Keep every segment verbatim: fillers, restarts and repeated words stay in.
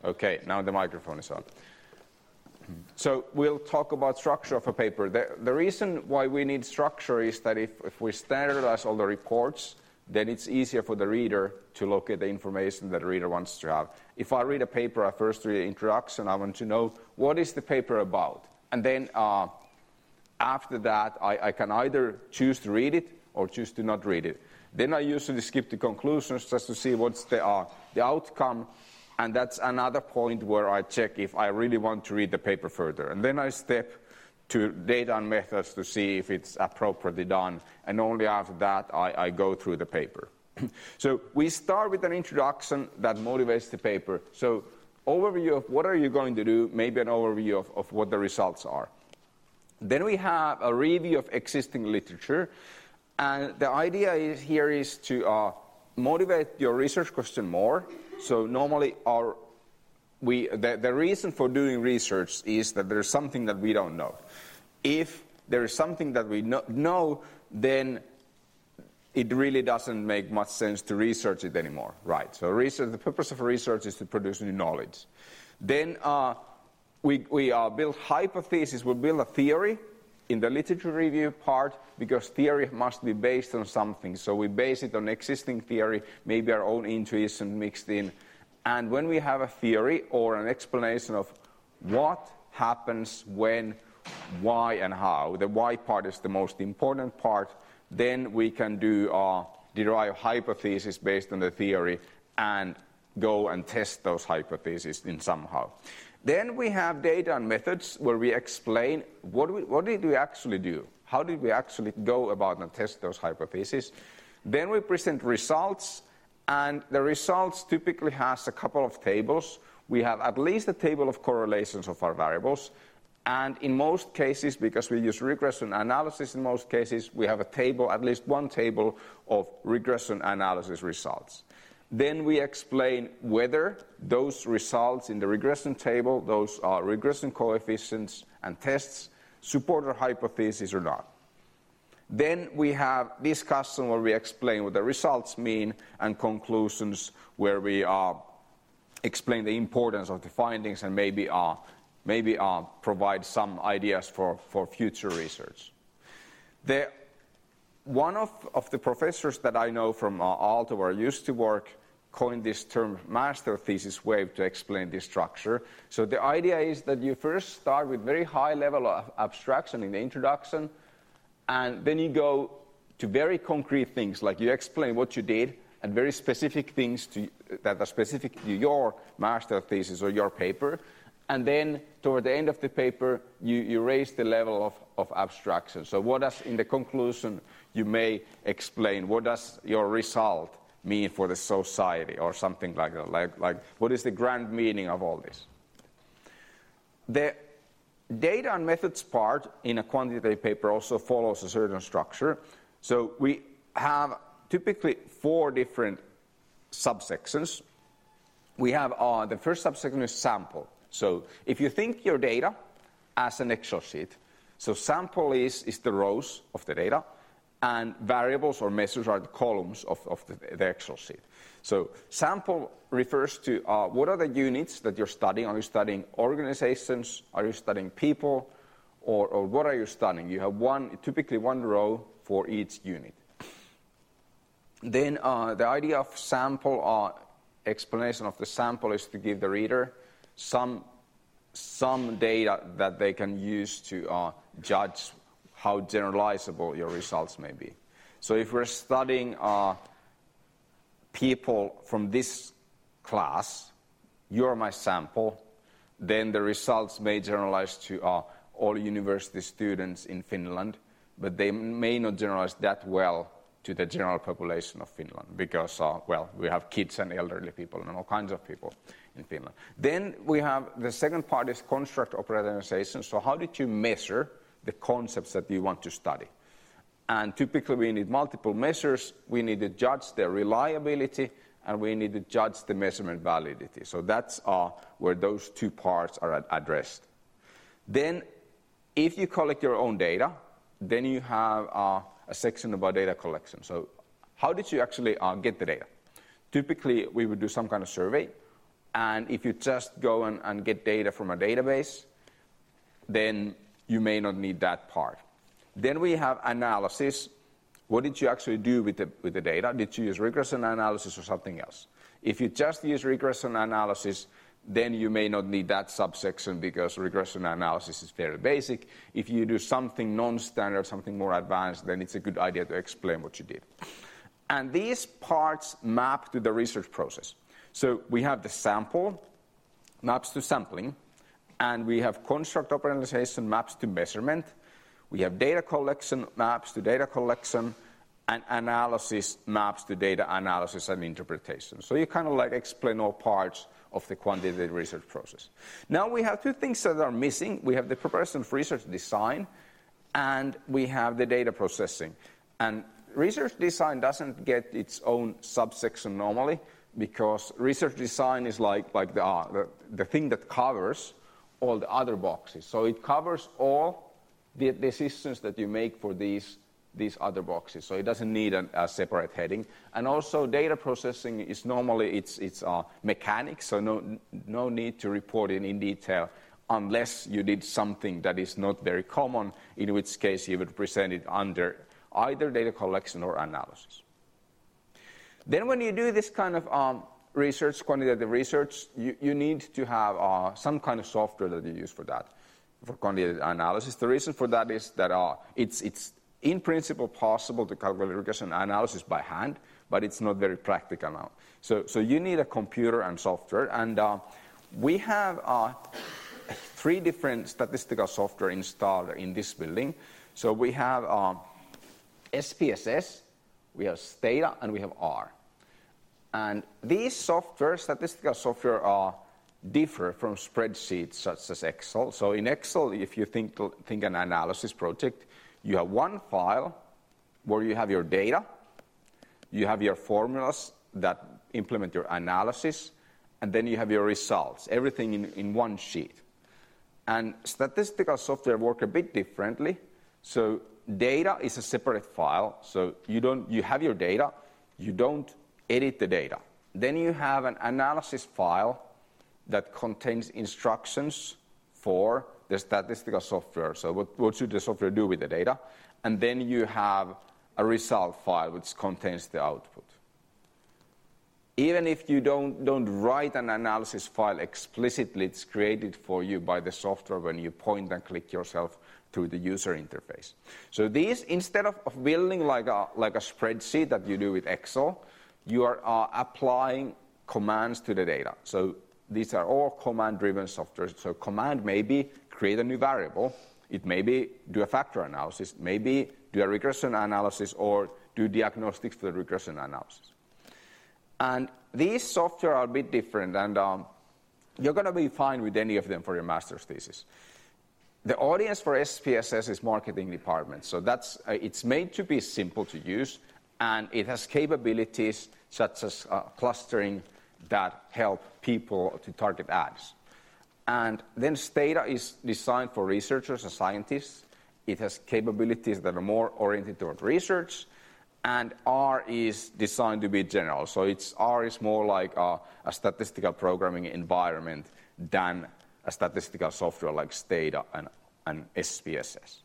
Okay, now the microphone is on. So we'll talk about structure of a paper. The, the reason why we need structure is that if, if we standardize all the reports, then it's easier for the reader to locate the information that the reader wants to have. If I read a paper, I first read the introduction. I want to know what is the paper about. And then uh, after that, I, I can either choose to read it or choose to not read it. Then I usually skip the conclusions just to see what's the, uh, the outcome. And that's another point where I check if I really want to read the paper further. And then I step to data and methods to see if it's appropriately done. And only after that, I, I go through the paper. So we start with an introduction that motivates the paper. So overview of what are you going to do, maybe an overview of, of what the results are. Then we have a review of existing literature. And the idea is here is to uh, motivate your research question more. So normally our, we, the, the reason for doing research is that there's something that we don't know. If there is something that we no, know, then it really doesn't make much sense to research it anymore. Right, so research, the purpose of research is to produce new knowledge. Then uh, we, we uh, build hypotheses, we build a theory in the literature review part, because theory must be based on something. So we base it on existing theory, maybe our own intuition mixed in. And when we have a theory or an explanation of what happens, when, why, and how, the why part is the most important part, then we can do uh, derive hypotheses based on the theory and go and test those hypotheses in somehow. Then we have data and methods where we explain what, we, what did we actually do? How did we actually go about and test those hypotheses? Then we present results, and the results typically has a couple of tables. We have at least a table of correlations of our variables, and in most cases, because we use regression analysis in most cases, we have a table, at least one table of regression analysis results. Then we explain whether those results in the regression table, those are regression coefficients and tests, support our hypothesis or not. Then we have discussion where we explain what the results mean, and conclusions where we uh, explain the importance of the findings and maybe, uh, maybe uh, provide some ideas for, for future research. The One of, of the professors that I know from uh, Aalto, where I used to work, coined this term master thesis wave to explain this structure. So the idea is that you first start with very high level of abstraction in the introduction, and then you go to very concrete things, like you explain what you did, and very specific things to, that are specific to your master thesis or your paper. And then toward the end of the paper, you, you raise the level of, of abstraction. So what does, in the conclusion, you may explain, what does your result mean for the society, or something like that? Like, like what is the grand meaning of all this? The data and methods part in a quantitative paper also follows a certain structure. So we have typically four different subsections. We have uh, the first subsection is sample. So if you think your data as an Excel sheet, so sample is, is the rows of the data, and variables or measures are the columns of, of the, the Excel sheet. So sample refers to uh, what are the units that you're studying. Are you studying organizations? Are you studying people? Or, or what are you studying? You have one, typically one row for each unit. Then uh, the idea of sample, uh, explanation of the sample is to give the reader some, some data that they can use to uh, judge how generalizable your results may be. So if we're studying uh, people from this class, you're my sample, then the results may generalize to uh, all university students in Finland, but they may not generalize that well to the general population of Finland, because, uh, well, we have kids and elderly people and all kinds of people in Finland. Then we have the second part is construct operationalization. So how did you measure the concepts that you want to study? And typically we need multiple measures. We need to judge their reliability, and we need to judge the measurement validity. So that's uh, where those two parts are ad addressed. Then if you collect your own data, then you have uh, a section about data collection. So how did you actually uh, get the data? Typically we would do some kind of survey, And if you just go and, and get data from a database, then you may not need that part. Then we have analysis. What did you actually do with the, with the data? Did you use regression analysis or something else? If you just use regression analysis, then you may not need that subsection because regression analysis is very basic. If you do something non-standard, something more advanced, then it's a good idea to explain what you did. And these parts map to the research process. So we have the sample, maps to sampling, and we have construct operationalization, maps to measurement. We have data collection, maps to data collection, and analysis maps to data analysis and interpretation. So you kind of like explain all parts of the quantitative research process. Now we have two things that are missing. We have the preparation of research design, and we have the data processing. And research design doesn't get its own subsection normally, because research design is like, like the, uh, the, the thing that covers all the other boxes. So it covers all the decisions that you make for these, these other boxes. So it doesn't need a, a separate heading. And also data processing is normally, it's, it's uh, mechanics, so no, no need to report it in detail unless you did something that is not very common, in which case you would present it under either data collection or analysis. Then when you do this kind of um, research, quantitative research, you, you need to have uh, some kind of software that you use for that, for quantitative analysis. The reason for that is that uh, it's, it's in principle possible to calculate regression analysis by hand, but it's not very practical now. So, so you need a computer and software, and uh, we have uh, three different statistical software installed in this building. So we have uh, S P S S, we have Stata, and we have R. And these software, statistical software, uh, differ from spreadsheets such as Excel. So in Excel, if you think, think an analysis project, you have one file where you have your data, you have your formulas that implement your analysis, and then you have your results, everything in, in one sheet. And statistical software work a bit differently. So data is a separate file, so you don't you have your data, you don't edit the data. Then you have an analysis file that contains instructions for the statistical software. So what, what should the software do with the data? And then you have a result file which contains the output. Even if you don't, don't write an analysis file explicitly, it's created for you by the software when you point and click yourself through the user interface. So these, instead of, of building like a, like a spreadsheet that you do with Excel, you are uh, applying commands to the data. So these are all command-driven software. So command may be create a new variable. It may be do a factor analysis, maybe do a regression analysis, or do diagnostics for the regression analysis. And these software are a bit different, and um, you're going to be fine with any of them for your master's thesis. The audience for S P S S is marketing department, so that's uh, it's made to be simple to use, and it has capabilities such as uh, clustering that help people to target ads. And then Stata is designed for researchers and scientists. It has capabilities that are more oriented toward research, and R is designed to be general. So it's R is more like a, a statistical programming environment than a statistical software like Stata and, and S P S S.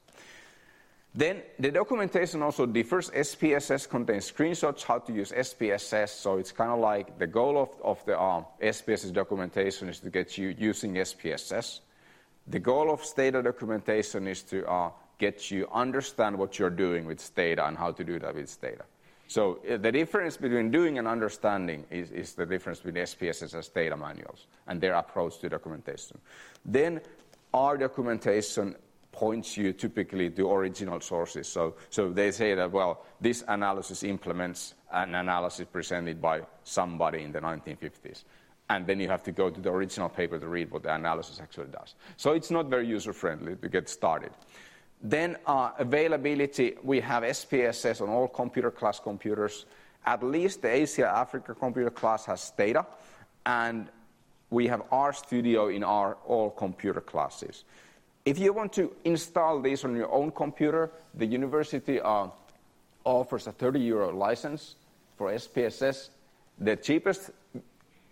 Then the documentation also differs. S P S S contains screenshots how to use S P S S, so it's kind of like the goal of, of the uh, S P S S documentation is to get you using S P S S. The goal of Stata documentation is to uh, get you understand what you're doing with Stata and how to do that with Stata. So uh, the difference between doing and understanding is, is the difference between S P S S and Stata manuals and their approach to documentation. Then our documentation points you typically to original sources. So, so they say that, well, this analysis implements an analysis presented by somebody in the nineteen fifties. And then you have to go to the original paper to read what the analysis actually does. So it's not very user-friendly to get started. Then uh, availability, we have S P S S on all computer class computers. At least the Asia Africa computer class has Stata, and we have RStudio in our all computer classes. If you want to install these on your own computer, the university uh, offers a thirty euro license for S P S S. The cheapest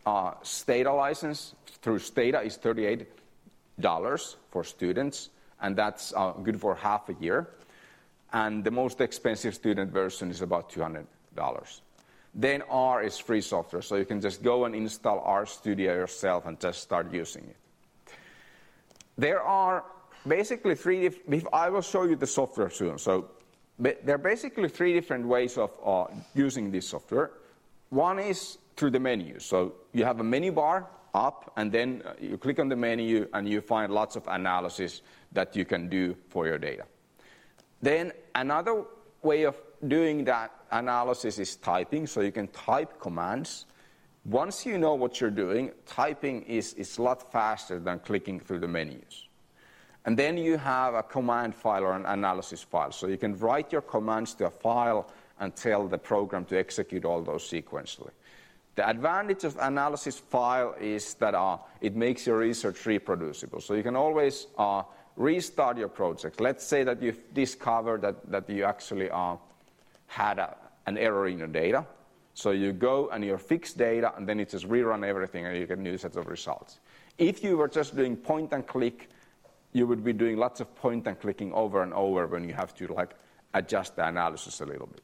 uh, Stata license through Stata is thirty-eight dollars for students, and that's uh, good for half a year. And the most expensive student version is about two hundred dollars. Then R is free software, so you can just go and install RStudio yourself and just start using it. There are basically three, if I will show you the software soon. So there are basically three different ways of uh, using this software. One is through the menu. So you have a menu bar up, and then you click on the menu, and you find lots of analysis that you can do for your data. Then another way of doing that analysis is typing, so you can type commands. Once you know what you're doing, typing is, is a lot faster than clicking through the menus. And then you have a command file or an analysis file, so you can write your commands to a file and tell the program to execute all those sequentially. The advantage of analysis file is that uh, it makes your research reproducible, so you can always uh, restart your project. Let's say that you've discovered that, that you actually uh, had a, an error in your data. So you go and you fix data, and then it just rerun everything, and you get new sets of results. If you were just doing point and click, you would be doing lots of point and clicking over and over when you have to like adjust the analysis a little bit.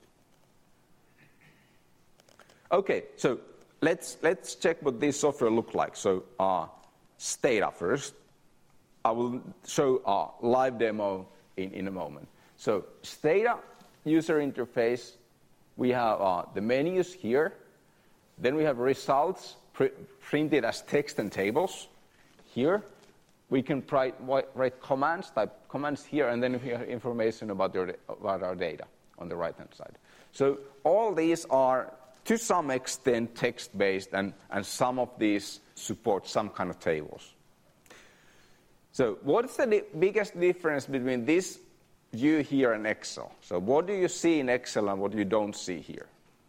Okay, so let's let's check what this software looks like. So uh, Stata first. I will show a live demo in, in a moment. So Stata user interface, we have uh, the menus here. Then we have results pr printed as text and tables here. We can write, write commands, type commands here, and then we have information about, your, about our data on the right-hand side. So all these are, to some extent, text-based, and, and some of these support some kind of tables. So what's the di biggest difference between this view here and Excel? So what do you see in Excel and what you don't see here?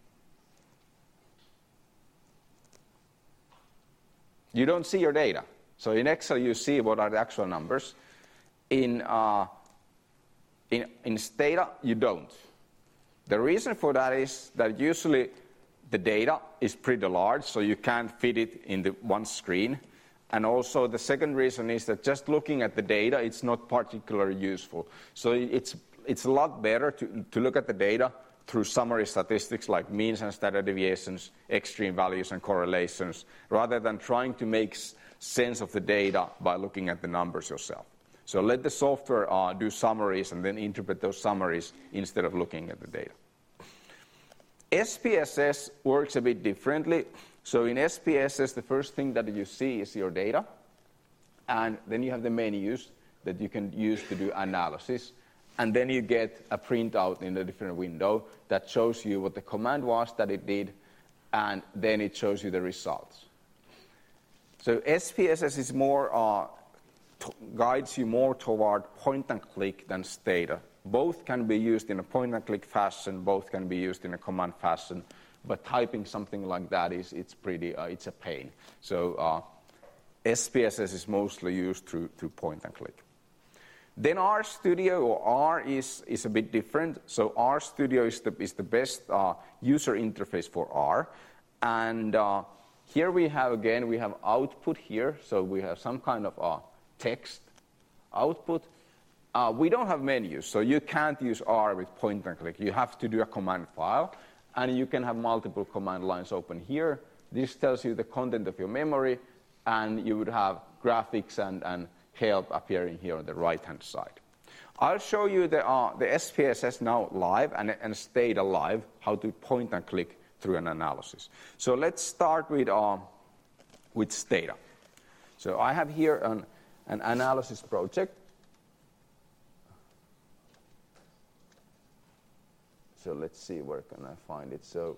You don't see your data. So in Excel you see what are the actual numbers. In, uh, in, in Stata you don't. The reason for that is that usually the data is pretty large, so you can't fit it in the one screen. And also the second reason is that just looking at the data, it's not particularly useful. So it's, it's a lot better to, to look at the data through summary statistics like means and standard deviations, extreme values and correlations, rather than trying to make sense of the data by looking at the numbers yourself. So let the software uh, do summaries and then interpret those summaries instead of looking at the data. S P S S works a bit differently. So in S P S S, the first thing that you see is your data, and then you have the menus that you can use to do analysis, and then you get a printout in a different window that shows you what the command was that it did, and then it shows you the results. So S P S S is more, uh, guides you more toward point and click than Stata. Both can be used in a point and click fashion, both can be used in a command fashion, but typing something like that is it's pretty uh, it's a pain. So uh, S P S S is mostly used through through point and click. Then RStudio or R is is a bit different. So RStudio is the is the best uh, user interface for R, and uh, here we have again we have output here. So we have some kind of uh, text output. Uh, we don't have menus, so you can't use R with point and click. You have to do a command file. And you can have multiple command lines open here. This tells you the content of your memory, and you would have graphics and, and help appearing here on the right-hand side. I'll show you the, uh, the S P S S now live and, and Stata live, how to point and click through an analysis. So let's start with, uh, with Stata. So I have here an, an analysis project. So let's see, where can I find it? So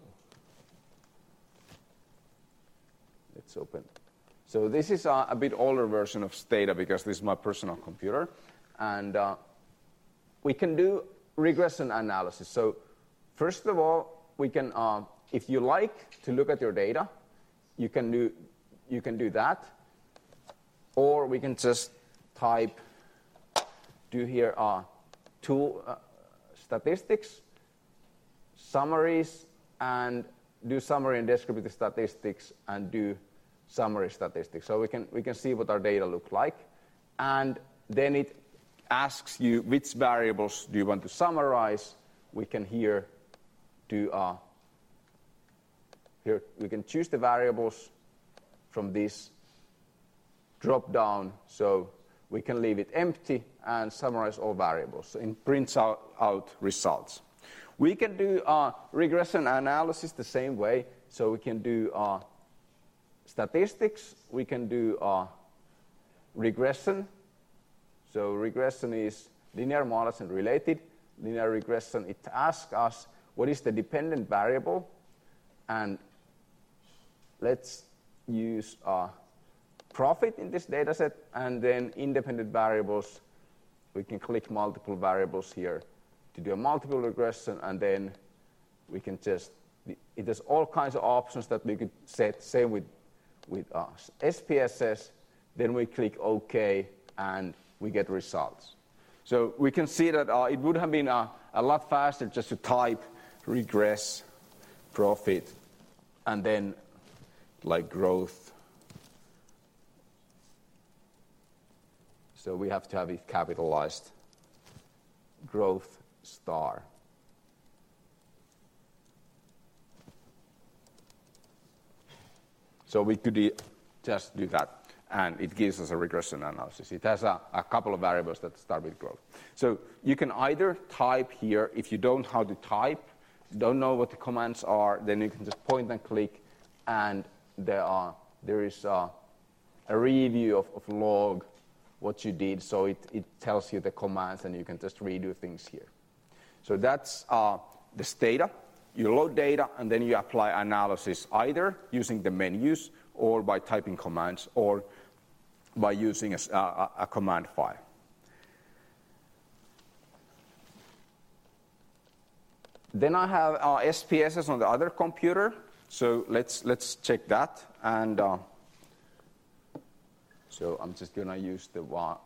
let's open. So this is a, a bit older version of Stata because this is my personal computer. And uh, we can do regression analysis. So first of all, we can, uh, if you like to look at your data, you can do, you can do that. Or we can just type, do here uh, tool uh, statistics, summaries, and do summary and descriptive statistics, and do summary statistics. So we can, we can see what our data look like. And then it asks you which variables do you want to summarize. We can here do, uh, here we can choose the variables from this drop down. So we can leave it empty and summarize all variables. So it prints out, out results. We can do uh, regression analysis the same way. So we can do uh, statistics. We can do uh, regression. So regression is linear models and related. Linear regression, it asks us what is the dependent variable. And let's use uh, profit in this data set, and then independent variables. We can click multiple variables here to do a multiple regression, and then we can just, it has all kinds of options that we could set, same with, with uh, S P S S. Then we click OK, and we get results. So we can see that uh, it would have been uh, a lot faster just to type regress, profit, and then like growth. So we have to have it capitalized, growth star. So we could just do that, and it gives us a regression analysis. It has a, a couple of variables that start with growth. So you can either type here. If you don't know how to type, don't know what the commands are, then you can just point and click, and there are there is a, a review of, of log what you did. So it, it tells you the commands, and you can just redo things here. So that's uh, this data. You load data, and then you apply analysis either using the menus or by typing commands or by using a, a, a command file. Then I have uh, S P S S on the other computer. So let's let's check that. And uh, so I'm just going to use the one.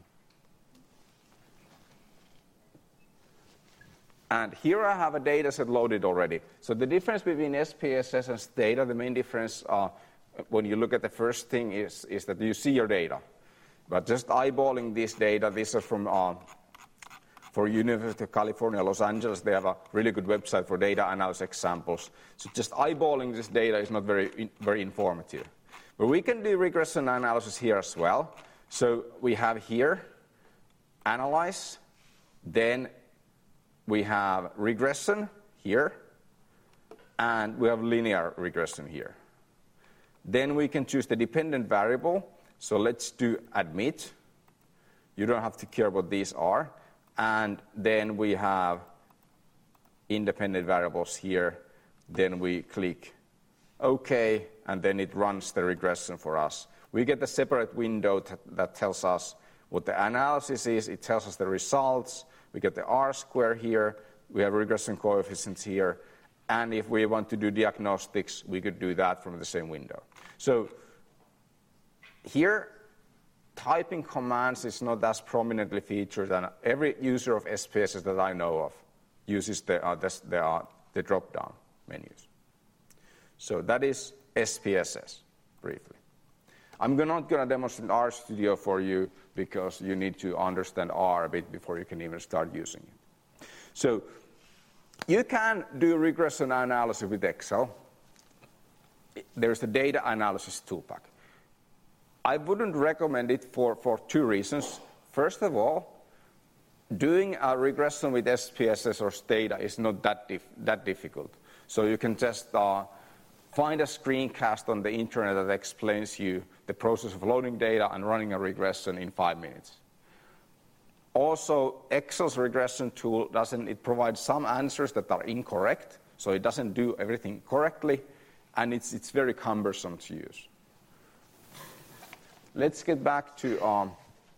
And here I have a data set loaded already. So the difference between S P S S and Stata, the main difference uh, when you look at the first thing is, is that you see your data. But just eyeballing this data, this is from uh, for University of California, Los Angeles. They have a really good website for data analysis examples. So just eyeballing this data is not very, very informative. But we can do regression analysis here as well. So we have here analyze, then we have regression here, and we have linear regression here. Then we can choose the dependent variable. So let's do admit. You don't have to care what these are. And then we have independent variables here. Then we click OK, and then it runs the regression for us. We get a separate window t- that tells us what the analysis is. It tells us the results. We get the R square here. We have regression coefficients here. And if we want to do diagnostics, we could do that from the same window. So here, typing commands is not as prominently featured, and every user of S P S S that I know of uses the, uh, the, the, uh, the drop-down menus. So that is S P S S, briefly. I'm not going to demonstrate RStudio for you because you need to understand R a bit before you can even start using it. So you can do regression analysis with Excel. There's the data analysis toolpack. I wouldn't recommend it for, for two reasons. First of all, doing a regression with S P S S or Stata is not that, dif- that difficult. So you can just uh, find a screencast on the internet that explains you the process of loading data and running a regression in five minutes. Also, Excel's regression tool doesn't, it provides some answers that are incorrect, so it doesn't do everything correctly, and it's, it's very cumbersome to use. Let's get back to um,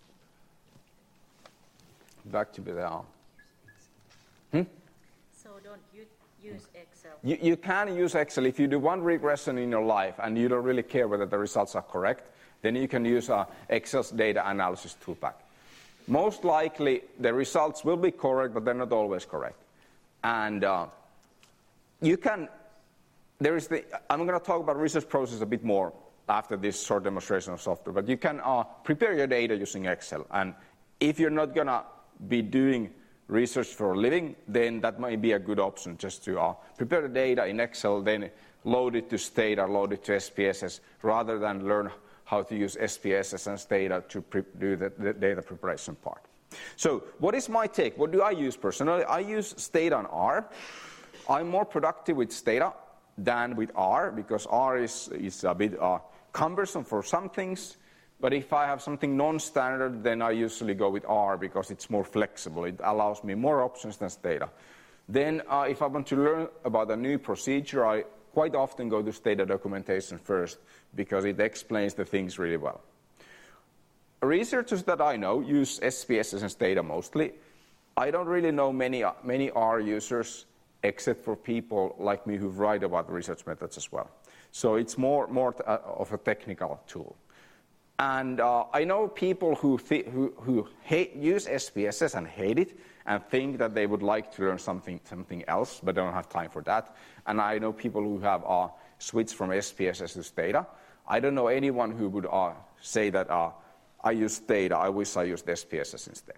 back to the. Uh, hmm? So don't you use Excel? You, you can use Excel if you do one regression in your life and you don't really care whether the results are correct. Then you can use uh, Excel's data analysis toolpack. Most likely, the results will be correct, but they're not always correct. And uh, you can. There is the. I'm going to talk about research process a bit more after this short demonstration of software. But you can uh, prepare your data using Excel. And if you're not going to be doing research for a living, then that might be a good option, just to uh, prepare the data in Excel, then load it to Stata, load it to S P S S, rather than learn how to use S P S S and Stata to do the, the data preparation part. So what is my take? What do I use personally? I use Stata and R. I'm more productive with Stata than with R, because R is, is a bit uh, cumbersome for some things. But if I have something non-standard, then I usually go with R because it's more flexible. It allows me more options than Stata. Then uh, if I want to learn about a new procedure, I quite often go to Stata documentation first because it explains the things really well. Researchers that I know use S P S S and Stata mostly. I don't really know many, many R users except for people like me who write about research methods as well. So it's more, more of a technical tool. And uh, I know people who, th who, who hate, use S P S S and hate it and think that they would like to learn something, something else, but don't have time for that. And I know people who have uh, switched from S P S S to Stata. I don't know anyone who would uh, say that uh, I use Stata, I wish I used S P S S instead.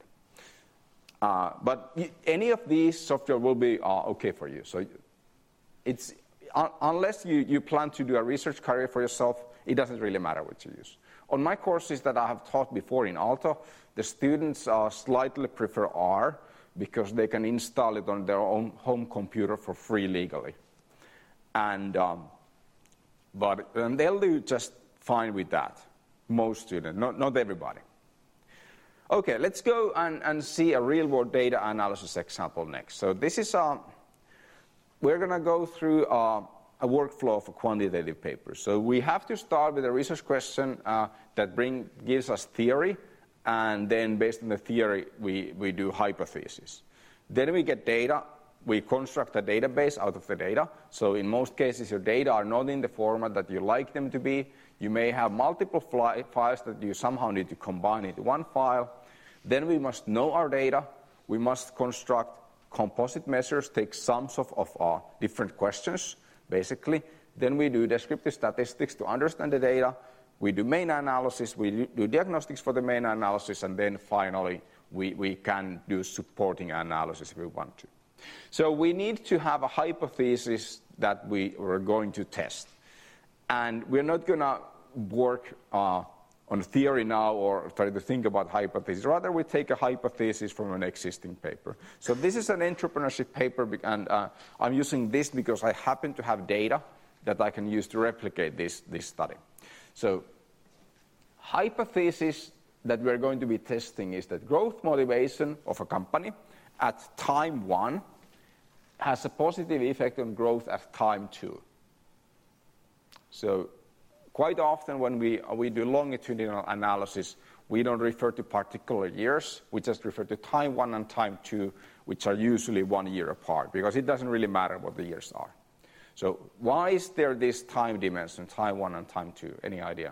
Uh, but any of these software will be uh, okay for you. So it's, uh, unless you, you plan to do a research career for yourself, it doesn't really matter what you use. On my courses that I have taught before in Aalto, the students uh, slightly prefer R because they can install it on their own home computer for free legally. And, um, but and they'll do just fine with that, most students, not, not everybody. Okay, let's go and, and see a real-world data analysis example next. So this is, uh, we're going to go through uh, a workflow of a quantitative paper. So we have to start with a research question uh, that bring, gives us theory, and then based on the theory, we, we do hypothesis. Then we get data. We construct a database out of the data. So in most cases, your data are not in the format that you like them to be. You may have multiple files that you somehow need to combine into one file. Then we must know our data. We must construct composite measures, take sums of, of uh, different questions, basically. Then we do descriptive statistics to understand the data. We do main analysis. We do diagnostics for the main analysis. And then finally, we, we can do supporting analysis if we want to. So we need to have a hypothesis that we are going to test. And we're not going to work uh, on theory now or try to think about hypotheses. Rather, we take a hypothesis from an existing paper. So this is an entrepreneurship paper, and uh, I'm using this because I happen to have data that I can use to replicate this, this study. So hypothesis that we're going to be testing is that growth motivation of a company at time one has a positive effect on growth at time two. So quite often when we, we do longitudinal analysis, we don't refer to particular years. We just refer to time one and time two, which are usually one year apart, because it doesn't really matter what the years are. So why is there this time dimension, time one and time two? Any idea?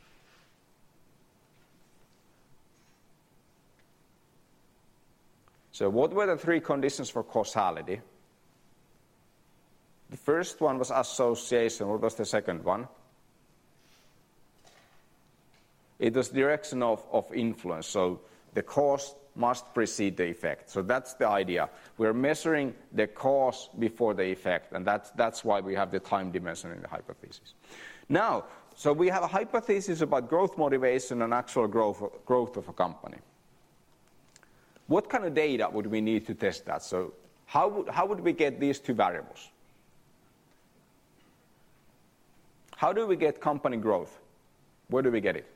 So what were the three conditions for causality? The first one was association. What was the second one? It was direction of, of influence. So the cause must precede the effect. So that's the idea. We're measuring the cause before the effect, and that's, that's why we have the time dimension in the hypothesis. Now, so we have a hypothesis about growth motivation and actual growth, growth of a company. What kind of data would we need to test that? So how would, how would we get these two variables? How do we get company growth? Where do we get it?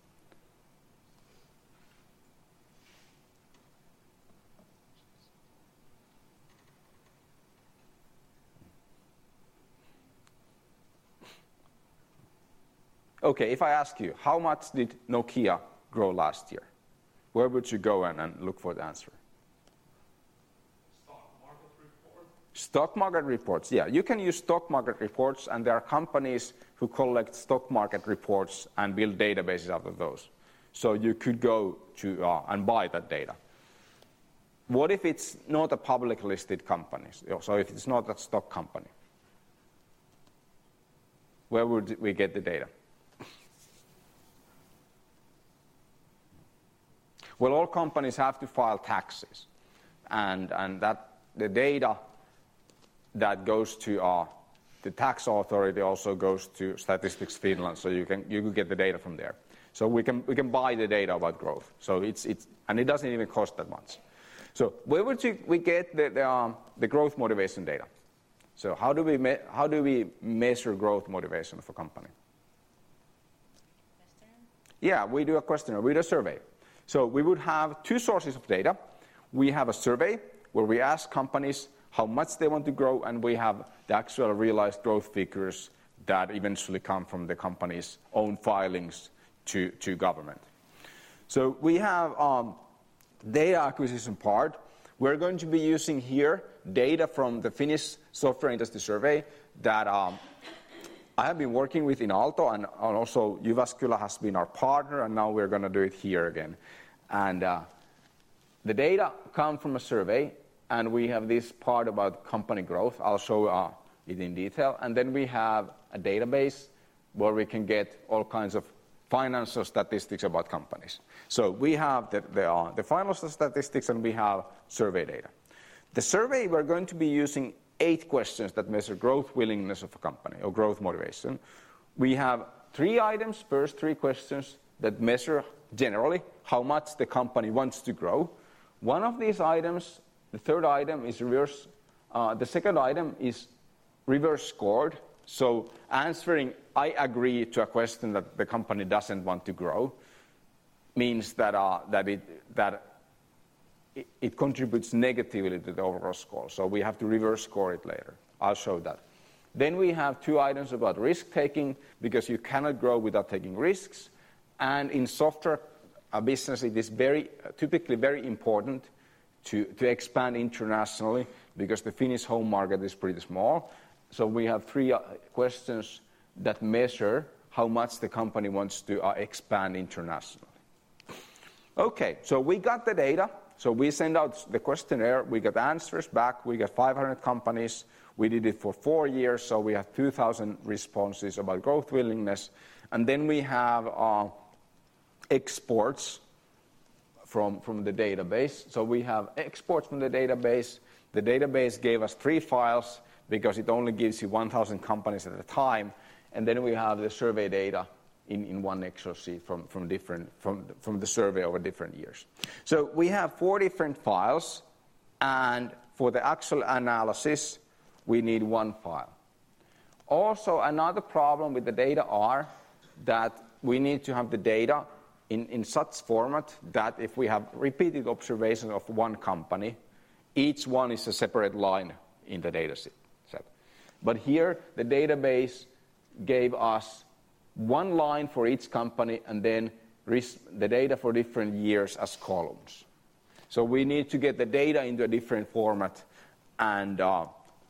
Okay, if I ask you, how much did Nokia grow last year? Where would you go and, and look for the answer? Stock market reports. Stock market reports, yeah. You can use stock market reports, and there are companies who collect stock market reports and build databases out of those. So you could go to uh, and buy that data. What if it's not a public listed company? So if it's not a stock company? Where would we get the data? Well, all companies have to file taxes, and, and that the data that goes to uh, the tax authority also goes to Statistics Finland, so you can you can get the data from there. So we can we can buy the data about growth. So it's it's and it doesn't even cost that much. So where would you, we get the the, um, the growth motivation data? So how do we me, how do we measure growth motivation of a company? Yeah, we do a questionnaire, we do a survey. So we would have two sources of data. We have a survey where we ask companies how much they want to grow, and we have the actual realized growth figures that eventually come from the company's own filings to, to government. So we have um, data acquisition part. We're going to be using here data from the Finnish Software Industry Survey that um, I have been working with in Aalto, and, and also Jyväskylä has been our partner, and now we're going to do it here again. And uh, the data come from a survey, and we have this part about company growth. I'll show uh, it in detail. And then we have a database where we can get all kinds of financial statistics about companies. So we have the, the, uh, the financial statistics, and we have survey data. The survey, we're going to be using eight questions that measure growth willingness of a company or growth motivation. We have three items, first three questions, that measure generally how much the company wants to grow. One of these items, the third item, is reverse. Uh, the second item is reverse scored. So answering I agree to a question that the company doesn't want to grow means that uh, that it that it, it contributes negatively to the overall score. So we have to reverse score it later. I'll show that. Then we have two items about risk taking, because you cannot grow without taking risks. And in software uh, business, it is very uh, typically very important to to expand internationally, because the Finnish home market is pretty small. So we have three uh, questions that measure how much the company wants to uh, expand internationally. Okay, so we got the data. So we send out the questionnaire. We got answers back. We got five hundred companies. We did it for four years, so we have two thousand responses about growth willingness. And then we have uh, exports from, from the database. So we have exports from the database. The database gave us three files, because it only gives you one thousand companies at a time. And then we have the survey data in, in one Excel sheet from, from, different, from, from the survey over different years. So we have four different files, and for the actual analysis, we need one file. Also, another problem with the data are that we need to have the data in, in such format that if we have repeated observations of one company, each one is a separate line in the data set. But here, the database gave us one line for each company, and then the data for different years as columns. So we need to get the data into a different format, and uh,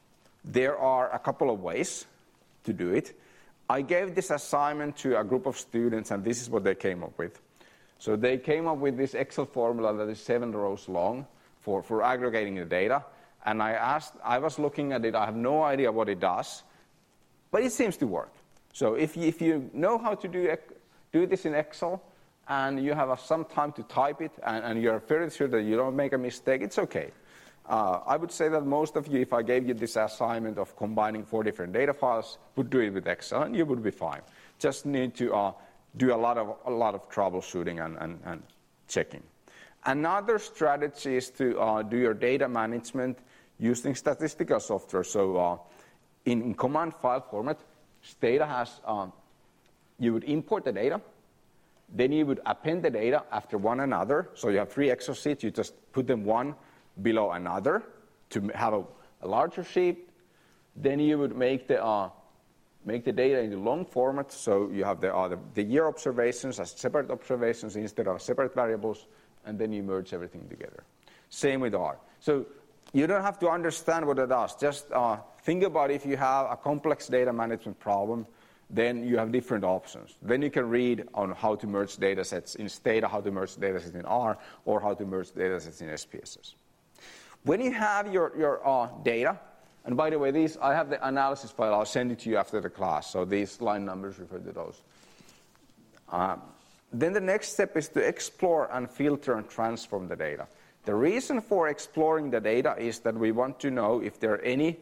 there are a couple of ways to do it. I gave this assignment to a group of students, and this is what they came up with. So they came up with this Excel formula that is seven rows long for, for aggregating the data. And I asked, I was looking at it, I have no idea what it does, but it seems to work. So if you, if you know how to do, do this in Excel, and you have some time to type it, and, and you're fairly sure that you don't make a mistake, it's okay. Uh, I would say that most of you, if I gave you this assignment of combining four different data files, would do it with Excel, and you would be fine. Just need to uh, do a lot of, a lot of troubleshooting and, and, and checking. Another strategy is to uh, do your data management using statistical software. So uh, in, in command file format, Stata has, um, you would import the data, then you would append the data after one another. So you have three Excel sheets, you just put them one below another to have a, a larger sheet. Then you would make the, uh, make the data into long format, so you have the, uh, the, the year observations as separate observations instead of separate variables, and then you merge everything together. Same with R. So you don't have to understand what it does. Just uh, think about if you have a complex data management problem, then you have different options. Then you can read on how to merge data sets in Stata, how to merge data sets in R, or how to merge data sets in S P S S. When you have your, your uh, data, and by the way, these, I have the analysis file. I'll send it to you after the class. So these line numbers refer to those. Uh, then the next step is to explore and filter and transform the data. The reason for exploring the data is that we want to know if there are any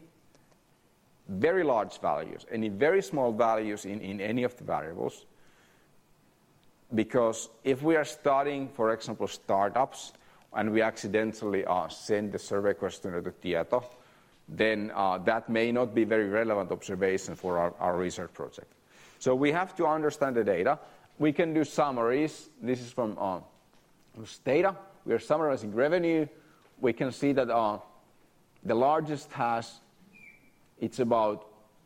very large values, any very small values in, in any of the variables. Because if we are studying, for example, startups, and we accidentally uh, send the survey questionnaire to Tieto, then uh, that may not be very relevant observation for our, our research project. So we have to understand the data. We can do summaries. This is from uh, data. We are summarizing revenue. We can see that uh, the largest has, it's about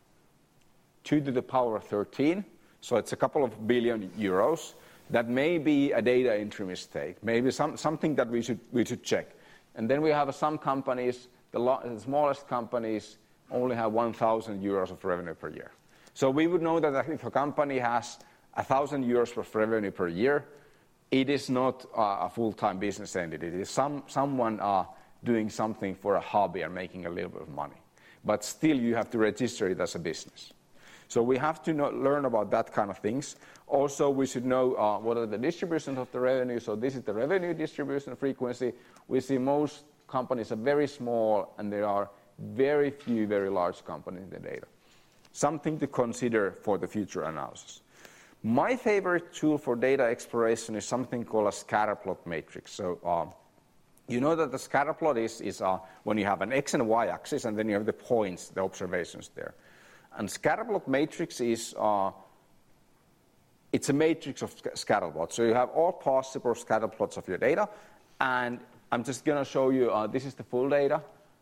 two to the power of thirteen. So it's a couple of billion euros. That may be a data entry mistake, maybe some, something that we should, we should check. And then we have some companies, the, lo- the smallest companies only have one thousand euros of revenue per year. So we would know that if a company has one thousand euros of revenue per year, it is not uh, a full-time business entity. It is some, someone uh, doing something for a hobby and making a little bit of money. But still, you have to register it as a business. So we have to know, learn about that kind of things. Also, we should know uh, what are the distributions of the revenue. So this is the revenue distribution frequency. We see most companies are very small, and there are very few very large companies in the data. Something to consider for the future analysis. My favorite tool for data exploration is something called a scatter plot matrix. So uh, you know that the scatter plot is, is uh, when you have an x and y axis, and then you have the points, the observations there. And scatterplot matrix is, uh, it's a matrix of scatterplots. So you have all possible scatterplots of your data. And I'm just going to show you, uh, this is the full data.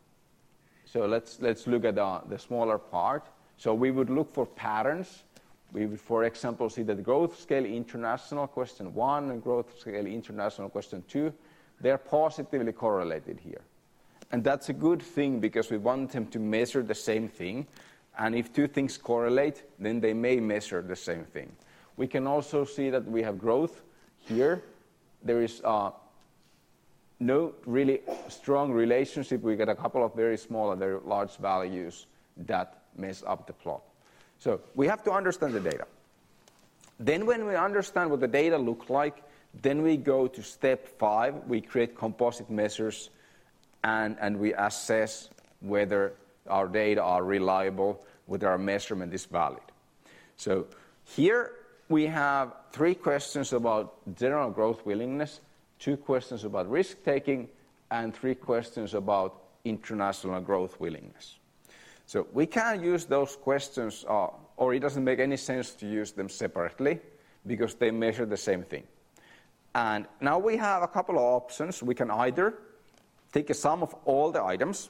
So let's, let's look at uh, the smaller part. So we would look for patterns. We would, for example, see that the growth scale international question one and growth scale international question two, they're positively correlated here. And that's a good thing because we want them to measure the same thing. And if two things correlate, then they may measure the same thing. We can also see that we have growth here. There is uh, no really strong relationship. We get a couple of very small and very large values that mess up the plot. So we have to understand the data. Then when we understand what the data look like, then we go to step five. We create composite measures, and, and we assess whether our data are reliable, whether our measurement is valid. So here we have three questions about general growth willingness, two questions about risk-taking, and three questions about international growth willingness. So we can use those questions, uh, or it doesn't make any sense to use them separately because they measure the same thing. And now we have a couple of options. We can either take a sum of all the items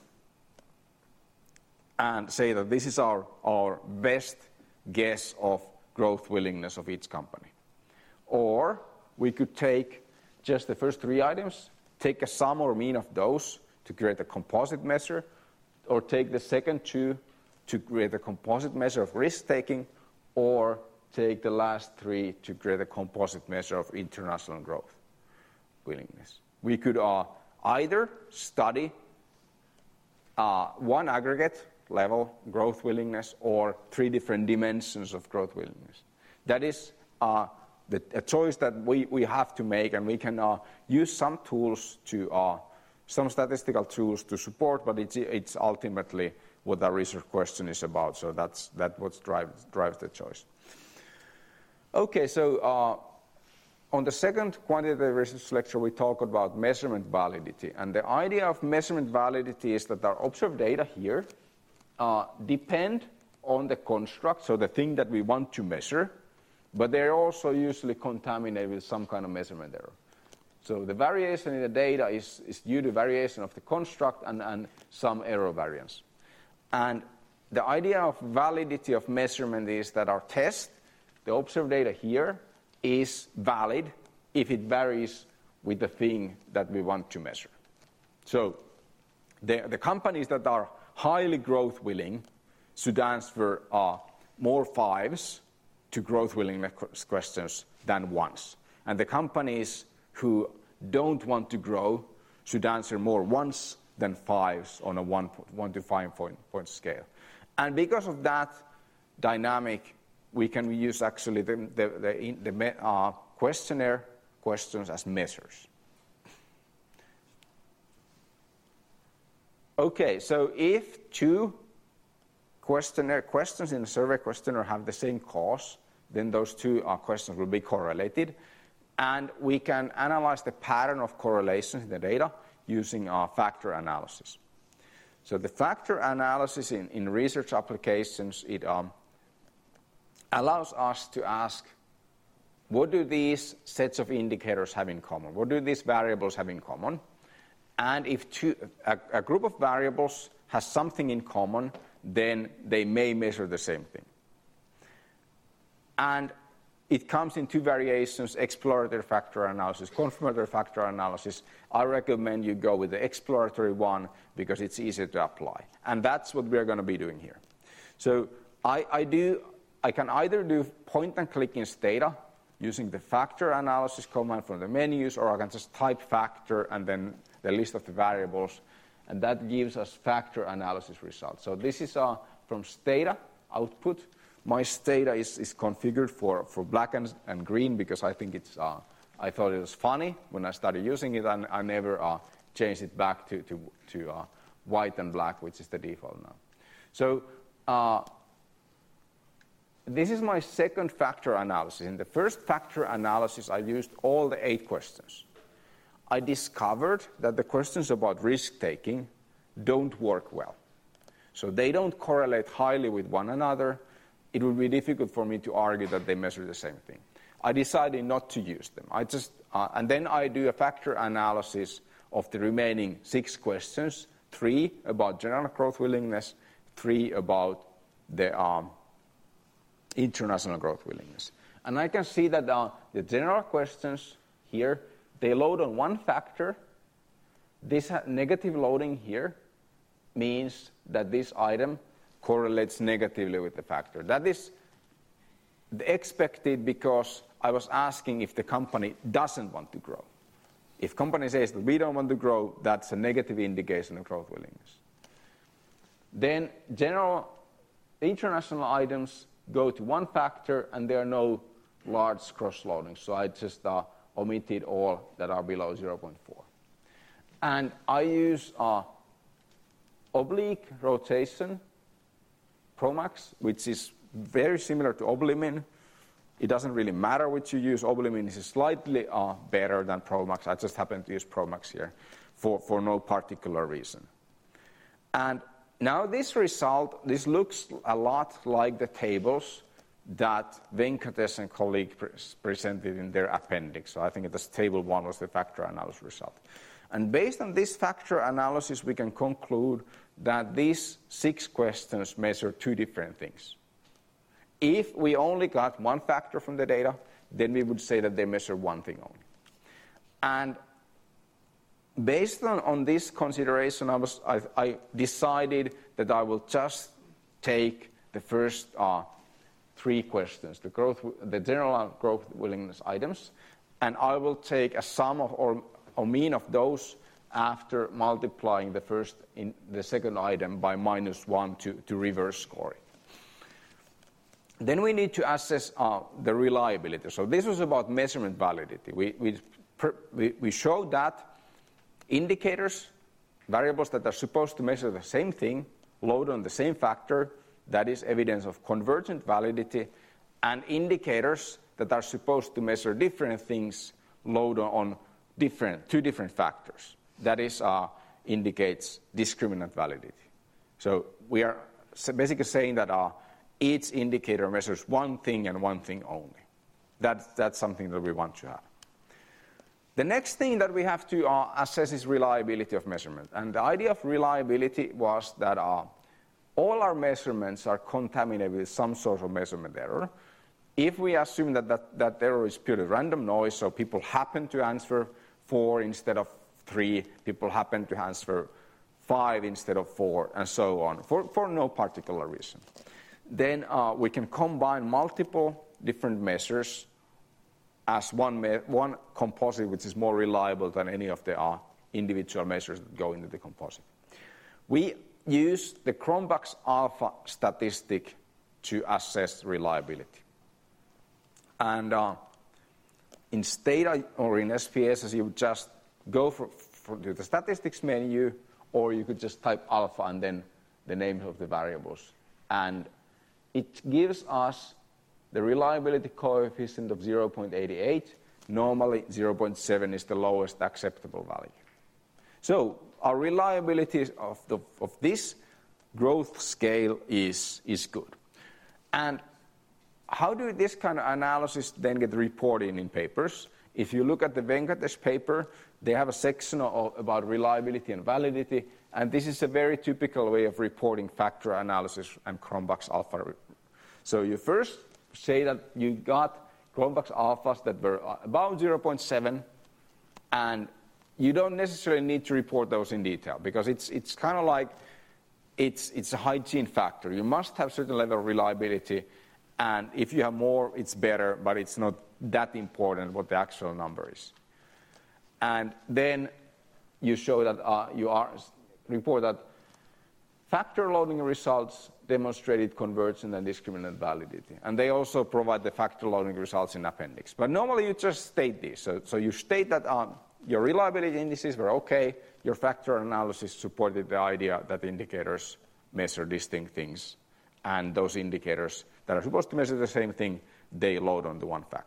and say that this is our, our best guess of growth willingness of each company. Or we could take just the first three items, take a sum or mean of those to create a composite measure, or take the second two to create a composite measure of risk-taking, or take the last three to create a composite measure of international growth willingness. We could uh, either study uh, one aggregate level growth willingness or three different dimensions of growth willingness. That is uh, the, a choice that we, we have to make, and we can uh, use some tools to, uh, some statistical tools to support, but it's, it's ultimately what our research question is about, so that's that what drives, drives the choice. Okay, so uh, on the second quantitative research lecture, we talked about measurement validity, and the idea of measurement validity is that our observed data here Uh, depend on the construct, so the thing that we want to measure, but they're also usually contaminated with some kind of measurement error. So the variation in the data is, is due to variation of the construct and, and some error variance. And the idea of validity of measurement is that our test, the observed data here, is valid if it varies with the thing that we want to measure. So the, the companies that are highly growth willing should answer uh, more fives to growth willingness questions than ones. And the companies who don't want to grow should answer more ones than fives on a one, one to five point, point scale. And because of that dynamic, we can use actually the, the, the, the uh, questionnaire questions as measures. Okay, so if two questionnaire questions in a survey questionnaire have the same cause, then those two uh, questions will be correlated. And we can analyze the pattern of correlations in the data using uh, factor analysis. So the factor analysis in, in research applications, it um, allows us to ask, what do these sets of indicators have in common? What do these variables have in common? And if two, a, a group of variables has something in common, then they may measure the same thing. And it comes in two variations, exploratory factor analysis, confirmatory factor analysis. I recommend you go with the exploratory one because it's easier to apply. And that's what we're going to be doing here. So I, I, do, I can either do point and click in Stata using the factor analysis command from the menus, or I can just type factor and then the list of the variables, and that gives us factor analysis results. So this is uh, from Stata output. My Stata is, is configured for, for black and, and green because I think it's, uh, I thought it was funny when I started using it, and I never uh, changed it back to, to, to uh, white and black, which is the default now. So uh, this is my second factor analysis. In the first factor analysis, I used all the eight questions. I discovered that the questions about risk-taking don't work well. So they don't correlate highly with one another. It would be difficult for me to argue that they measure the same thing. I decided not to use them. I just, uh, and then I do a factor analysis of the remaining six questions, three about general growth willingness, three about the um, international growth willingness. And I can see that uh, the general questions here, they load on one factor. This negative loading here means that this item correlates negatively with the factor. That is expected because I was asking if the company doesn't want to grow. If company says that we don't want to grow, that's a negative indication of growth willingness. Then general international items go to one factor, and there are no large cross-loadings. So I just uh, omitted all that are below zero point four. And I use uh, oblique rotation, Promax, which is very similar to Oblimin. It doesn't really matter which you use. Oblimin is slightly uh, better than Promax. I just happen to use Promax here for, for no particular reason. And now this result, this looks a lot like the tables that Venkatesh and colleague pre presented in their appendix. So I think this table one was the factor analysis result. And based on this factor analysis, we can conclude that these six questions measure two different things. If we only got one factor from the data, then we would say that they measure one thing only. And based on, on this consideration, I, was, I, I decided that I will just take the first uh, three questions, the, growth, the general growth willingness items, and I will take a sum of, or, or mean of those after multiplying the first in the second item by minus one to, to reverse scoring. Then we need to assess uh, the reliability. So this was about measurement validity. We, we, we, we showed that indicators, variables that are supposed to measure the same thing, load on the same factor, that is evidence of convergent validity, and indicators that are supposed to measure different things, load on different, two different factors. That is, uh, indicates discriminant validity. So we are basically saying that uh, each indicator measures one thing and one thing only. That's, that's something that we want to have. The next thing that we have to uh, assess is reliability of measurement. And the idea of reliability was that uh, all our measurements are contaminated with some sort of measurement error. If we assume that that, that error is purely random noise, so people happen to answer four instead of three, people happen to answer five instead of four, and so on, for, for no particular reason, then uh, we can combine multiple different measures as one, me one composite which is more reliable than any of the uh, individual measures that go into the composite. We use the Cronbach's alpha statistic to assess reliability. And uh, in Stata or in S P S S, you would just go for, for the statistics menu, or you could just type alpha and then the names of the variables. And it gives us the reliability coefficient of zero point eight eight. Normally, zero point seven is the lowest acceptable value. So our reliability of, the, of this growth scale is, is good. And how do this kind of analysis then get reported in papers? If you look at the Venkatesh paper, they have a section of, about reliability and validity, and this is a very typical way of reporting factor analysis and Cronbach's alpha. So you first say that you got Cronbach's alphas that were about zero point seven, and you don't necessarily need to report those in detail, because it's, it's kind of like it's, it's a hygiene factor. You must have certain level of reliability, and if you have more, it's better, but it's not that important what the actual number is. And then you show that uh, you are report that factor loading results demonstrated convergence and discriminant validity. And they also provide the factor loading results in appendix. But normally you just state this. So, so you state that um, your reliability indices were okay, your factor analysis supported the idea that the indicators measure distinct things, and those indicators that are supposed to measure the same thing, they load onto one factor.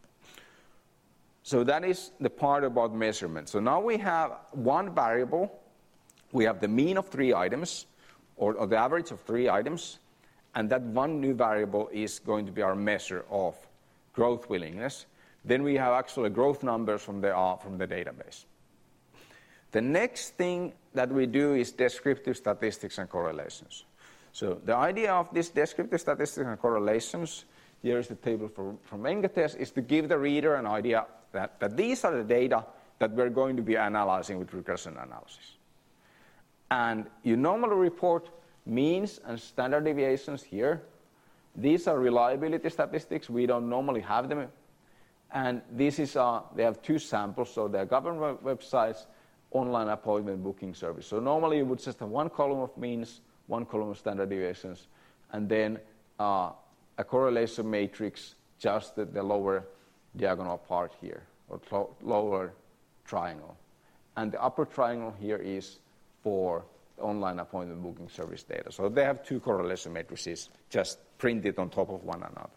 So that is the part about measurement. So now we have one variable. We have the mean of three items, or, or the average of three items, and that one new variable is going to be our measure of growth willingness. Then we have actually growth numbers from the, uh, from the database. The next thing that we do is descriptive statistics and correlations. So the idea of this descriptive statistics and correlations, here is the table for, from Venkatesh, is to give the reader an idea that, that these are the data that we're going to be analyzing with regression analysis. And you normally report means and standard deviations here. These are reliability statistics. We don't normally have them. And this is, uh, they have two samples, so they're government websites, online appointment booking service. So normally you would just have one column of means, one column of standard deviations, and then uh, a correlation matrix, just the, the lower diagonal part here, or cl- lower triangle. And the upper triangle here is for the online appointment booking service data. So they have two correlation matrices just printed on top of one another.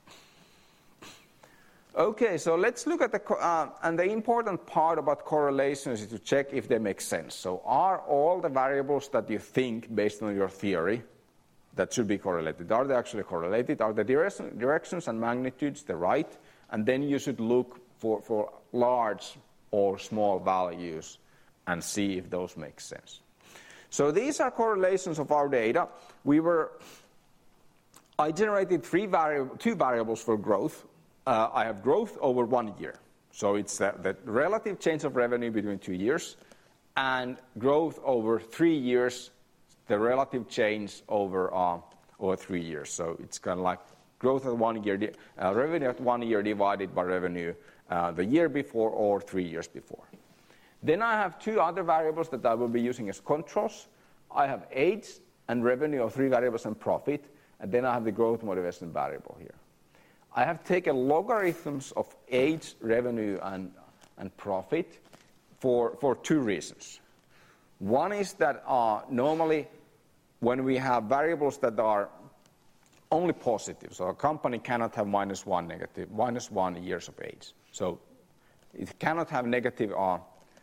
Okay, so let's look at the, uh, and the important part about correlations is to check if they make sense. So are all the variables that you think, based on your theory, that should be correlated, are they actually correlated? Are the direction, directions and magnitudes the right? And then you should look for, for large or small values and see if those make sense. So these are correlations of our data. We were, I generated three variable, two variables for growth. Uh, I have growth over one year. So it's the, the relative change of revenue between two years, and growth over three years, the relative change over, uh, over three years. So it's kind of like growth at one year, uh, revenue at one year divided by revenue uh, the year before or three years before. Then I have two other variables that I will be using as controls. I have age and revenue of three variables and profit, and then I have the growth motivation variable here. I have taken logarithms of age, revenue, and, and profit for, for two reasons. One is that uh, normally when we have variables that are only positive, so a company cannot have minus one negative, minus one years of age. So it cannot have negative uh,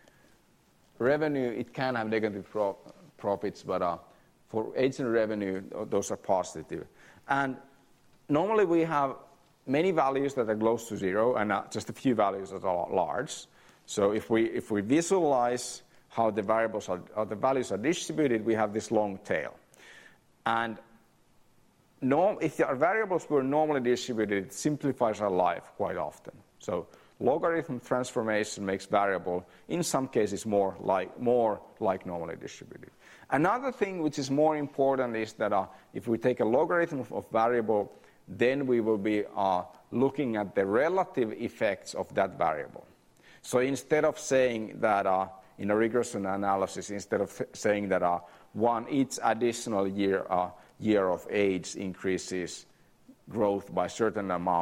revenue, it can have negative pro- profits, but uh, for age and revenue, those are positive. And normally we have many values that are close to zero, and uh, just a few values that are large. So if we if we visualize how the variables are, how the values are distributed, we have this long tail. And norm, if our variables were normally distributed, it simplifies our life quite often. So logarithm transformation makes variable, in some cases, more like more like normally distributed. Another thing which is more important is that uh, if we take a logarithm of, of variable, then we will be uh, looking at the relative effects of that variable. So instead of saying that uh, in a regression analysis, instead of th- saying that uh, one each additional year uh, year of age increases growth by a certain amount,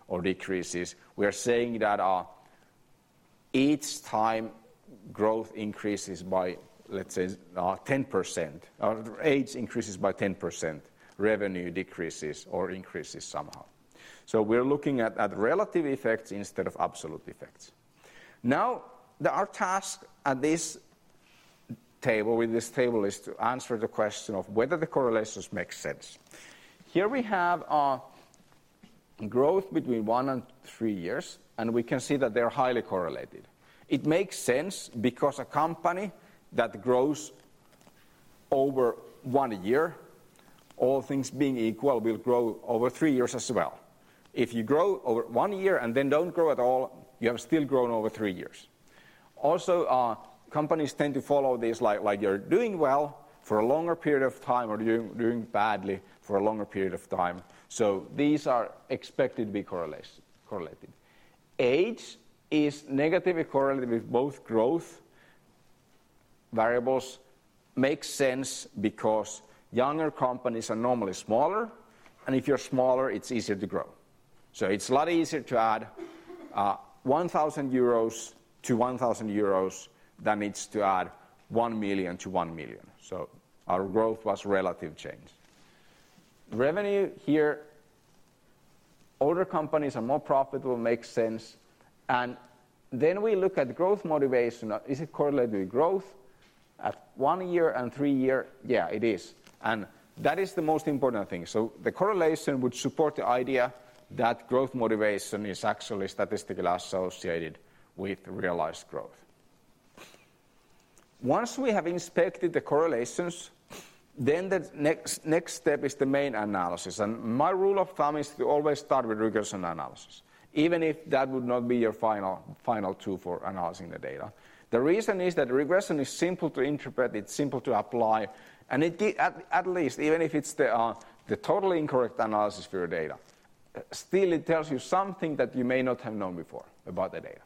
or decreases. We are saying that uh, each time growth increases by, let's say, uh, ten percent, or age increases by ten percent, revenue decreases or increases somehow. So we're looking at, at relative effects instead of absolute effects. Now, the, our task at this table, with this table, is to answer the question of whether the correlations make sense. Here we have uh, growth between one and three years, and we can see that they're highly correlated. It makes sense because a company that grows over one year, all things being equal, will grow over three years as well. If you grow over one year and then don't grow at all, you have still grown over three years. Also, uh, companies tend to follow this like, like you're doing well for a longer period of time or doing, doing badly for a longer period of time. So these are expected to be correlated. Age is negatively correlated with both growth variables. Makes sense because younger companies are normally smaller, and if you're smaller, it's easier to grow. So it's a lot easier to add uh, one thousand euros to one thousand euros than it's to add one million to one million. So our growth was relative change. Revenue here, older companies are more profitable, makes sense. And then we look at growth motivation. Is it correlated with growth? At one year and three year, yeah, it is. And that is the most important thing. So the correlation would support the idea that growth motivation is actually statistically associated with realized growth. Once we have inspected the correlations, then the next, next step is the main analysis. And my rule of thumb is to always start with regression analysis, even if that would not be your final, final tool for analyzing the data. The reason is that regression is simple to interpret, it's simple to apply, and it, at, at least, even if it's the, uh, the totally incorrect analysis for your data, still it tells you something that you may not have known before about the data.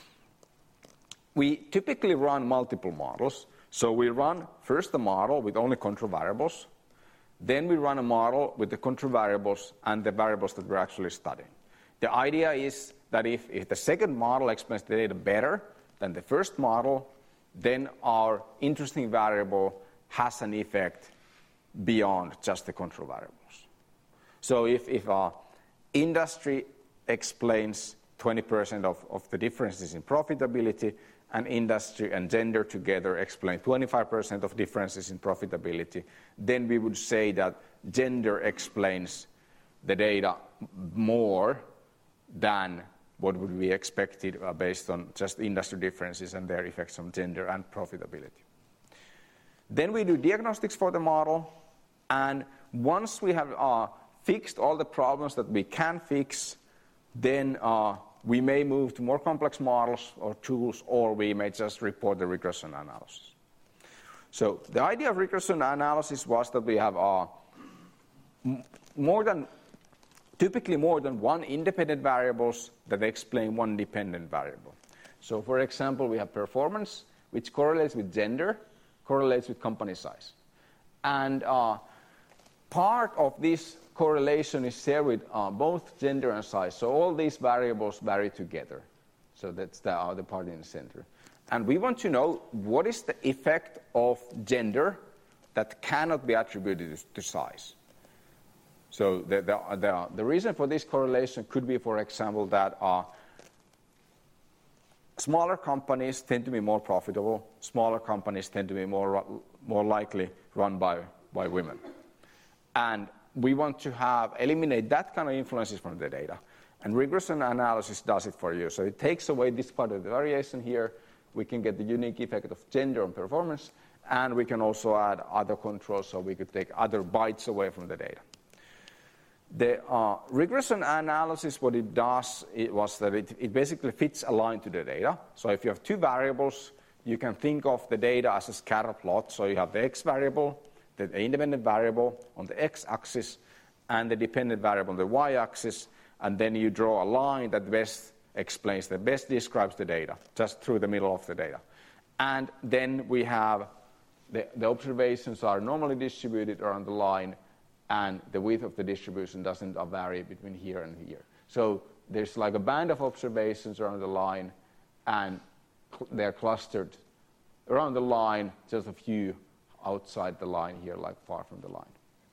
We typically run multiple models. So we run first a model with only control variables. Then we run a model with the control variables and the variables that we're actually studying. The idea is that if, if the second model explains the data better than the first model, then our interesting variable has an effect beyond just the control variables. So if, if our industry explains twenty percent of, of the differences in profitability, and industry and gender together explain twenty-five percent of differences in profitability, then we would say that gender explains the data more than what would be expected uh, based on just industry differences and their effects on gender and profitability. Then we do diagnostics for the model, and once we have uh, fixed all the problems that we can fix, then uh, we may move to more complex models or tools, or we may just report the regression analysis. So the idea of regression analysis was that we have uh, more than, typically more than one independent variables that explain one dependent variable. So for example, we have performance, which correlates with gender, correlates with company size. And uh, part of this correlation is shared with uh, both gender and size. So all these variables vary together. So that's the, uh, the part in the center. And we want to know what is the effect of gender that cannot be attributed to size. So the, the, the, the reason for this correlation could be, for example, that uh, smaller companies tend to be more profitable. Smaller companies tend to be more, more likely run by, by women. And we want to have eliminate that kind of influences from the data. And regression analysis does it for you. So it takes away this part of the variation here. We can get the unique effect of gender on performance, and we can also add other controls, so we could take other bytes away from the data. The uh, regression analysis, what it does, it was that it, it basically fits a line to the data. So if you have two variables, you can think of the data as a scatter plot. So you have the x variable, the independent variable on the x-axis, and the dependent variable on the y-axis, and then you draw a line that best explains, that best describes the data, just through the middle of the data. And then we have the, the observations are normally distributed around the line, and the width of the distribution doesn't vary between here and here. So there's like a band of observations around the line, and they're clustered around the line, just a few outside the line here, like far from the line.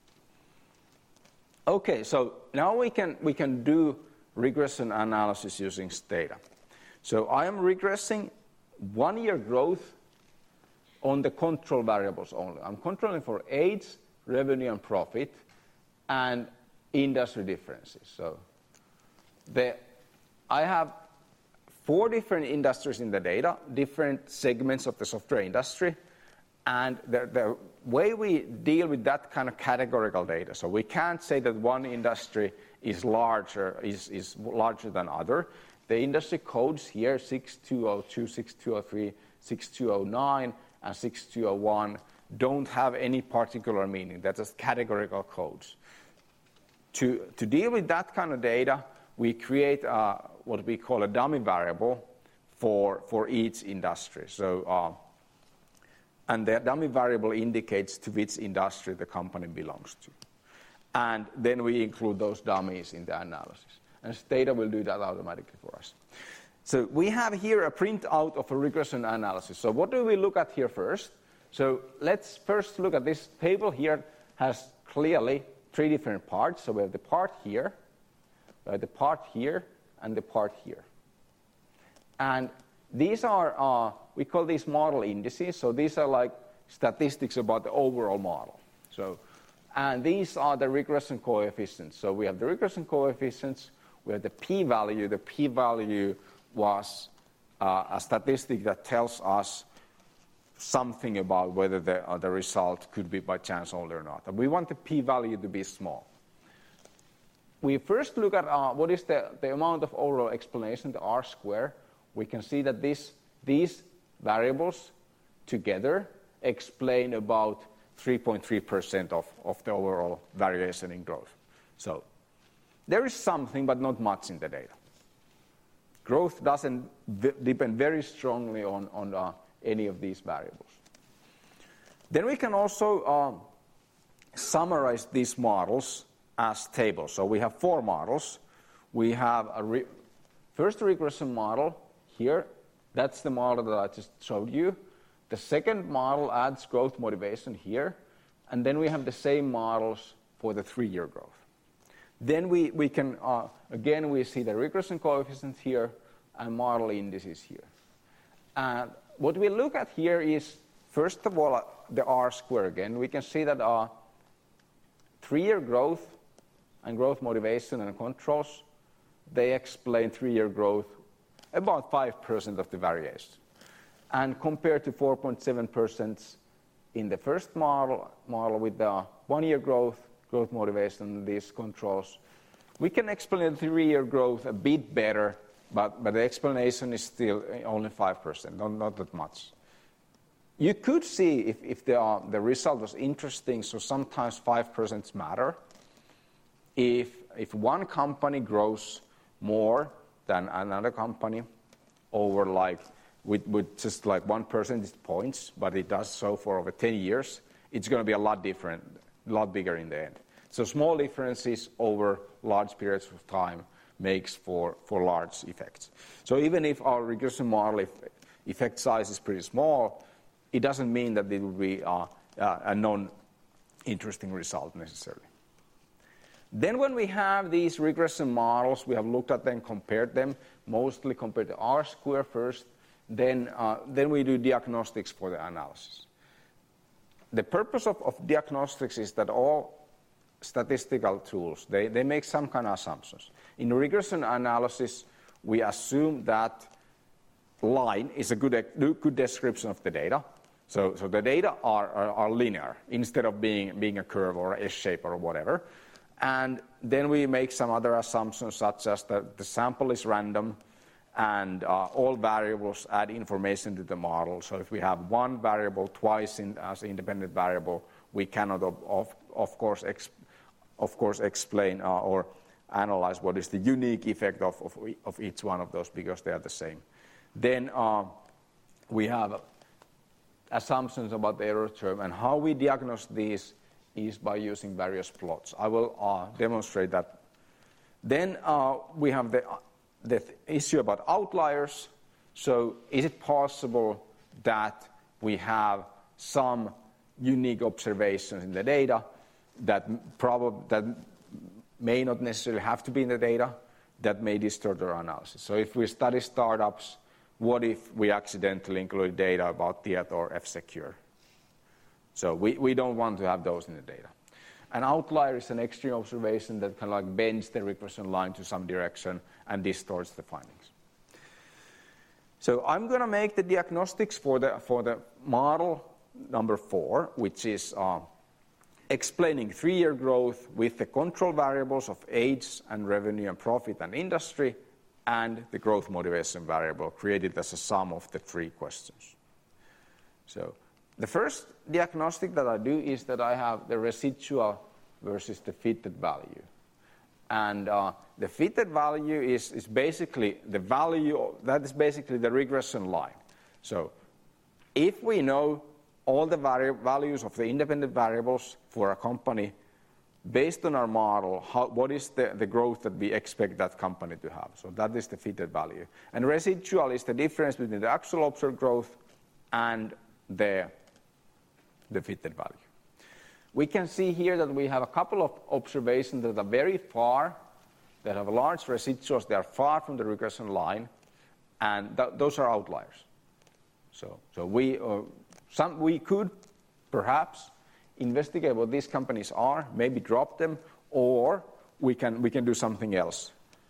Okay, so now we can, we can do regression analysis using data. So I am regressing one-year growth on the control variables only. I'm controlling for age, revenue, and profit, and industry differences. So the, I have four different industries in the data, different segments of the software industry, and the, the way we deal with that kind of categorical data, so we can't say that one industry is larger, is, is larger than other. The industry codes here, six two zero two, six two zero three, six two zero nine, and six two zero one, don't have any particular meaning. They're just categorical codes. To, to deal with that kind of data, we create uh, what we call a dummy variable for, for each industry. So, uh, and the dummy variable indicates to which industry the company belongs to. And then we include those dummies in the analysis. And Stata will do that automatically for us. So we have here a printout of a regression analysis. So what do we look at here first? So let's first look at this table here. Has clearly three different parts. So we have the part here, we have the part here, and the part here. And these are, uh, we call these model indices. So these are like statistics about the overall model. So, and these are the regression coefficients. So we have the regression coefficients, we have the p-value. The p-value was uh, a statistic that tells us something about whether the, uh, the result could be by chance only or not. And we want the p-value to be small. We first look at uh, what is the, the amount of overall explanation, the R square. We can see that this, these variables together explain about three point three percent of, of the overall variation in growth. So there is something, but not much in the data. Growth doesn't v- depend very strongly on, on uh, any of these variables. Then we can also uh, summarize these models as tables. So we have four models. We have a re- first regression model here. That's the model that I just showed you. The second model adds growth motivation here. And then we have the same models for the three-year growth. Then we, we can, uh, again, we see the regression coefficients here and model indices here. And what we look at here is, first of all, uh, the R square again. We can see that uh, three-year growth and growth motivation and controls, they explain three-year growth about five percent of the variation. And compared to four point seven percent in the first model, model with the one-year growth, growth motivation, these controls, we can explain the three-year growth a bit better, but, but the explanation is still only five percent, not, not that much. You could see if, if the, uh, the result was interesting, so sometimes five percent matter. If, if one company grows more than another company over like, with, with just like one percentage points, but it does so for over ten years, it's going to be a lot different, a lot bigger in the end. So small differences over large periods of time makes for, for large effects. So even if our regression model if effect size is pretty small, it doesn't mean that it will be uh, uh, a non-interesting result necessarily. Then when we have these regression models, we have looked at them, compared them, mostly compared to R square first, then, uh, then we do diagnostics for the analysis. The purpose of, of diagnostics is that all statistical tools, they, they make some kind of assumptions. In regression analysis, we assume that line is a good, good description of the data. So, so the data are, are, are linear instead of being, being a curve or a S-shape or whatever. And then we make some other assumptions, such as that the sample is random and uh, all variables add information to the model. So if we have one variable twice in, as an independent variable, we cannot, of, of, of, course, ex, of course, explain uh, or analyze what is the unique effect of, of, of each one of those because they are the same. Then uh, we have assumptions about the error term, and how we diagnose these is by using various plots. I will uh, demonstrate that. Then uh, we have the the th- issue about outliers. So is it possible that we have some unique observations in the data that, prob- that may not necessarily have to be in the data, that may distort our analysis? So if we study startups, what if we accidentally include data about Tieto or F-Secure? So we, we don't want to have those in the data. An outlier is an extreme observation that kind of like bends the regression line to some direction and distorts the findings. So I'm going to make the diagnostics for the, for the model number four, which is uh, explaining three-year growth with the control variables of age and revenue and profit and industry, and the growth motivation variable created as a sum of the three questions. So the first diagnostic that I do is that I have the residual versus the fitted value. And uh, the fitted value is, is basically the value, that is basically the regression line. So if we know all the vari- values of the independent variables for a company, based on our model, how, what is the, the growth that we expect that company to have? So that is the fitted value. And residual is the difference between the actual observed growth and the, the fitted value. We can see here that we have a couple of observations that are very far, that have large residuals, they are far from the regression line, and th- those are outliers. So, so we, uh, some, we could perhaps investigate what these companies are, maybe drop them, or we can, we can do something else.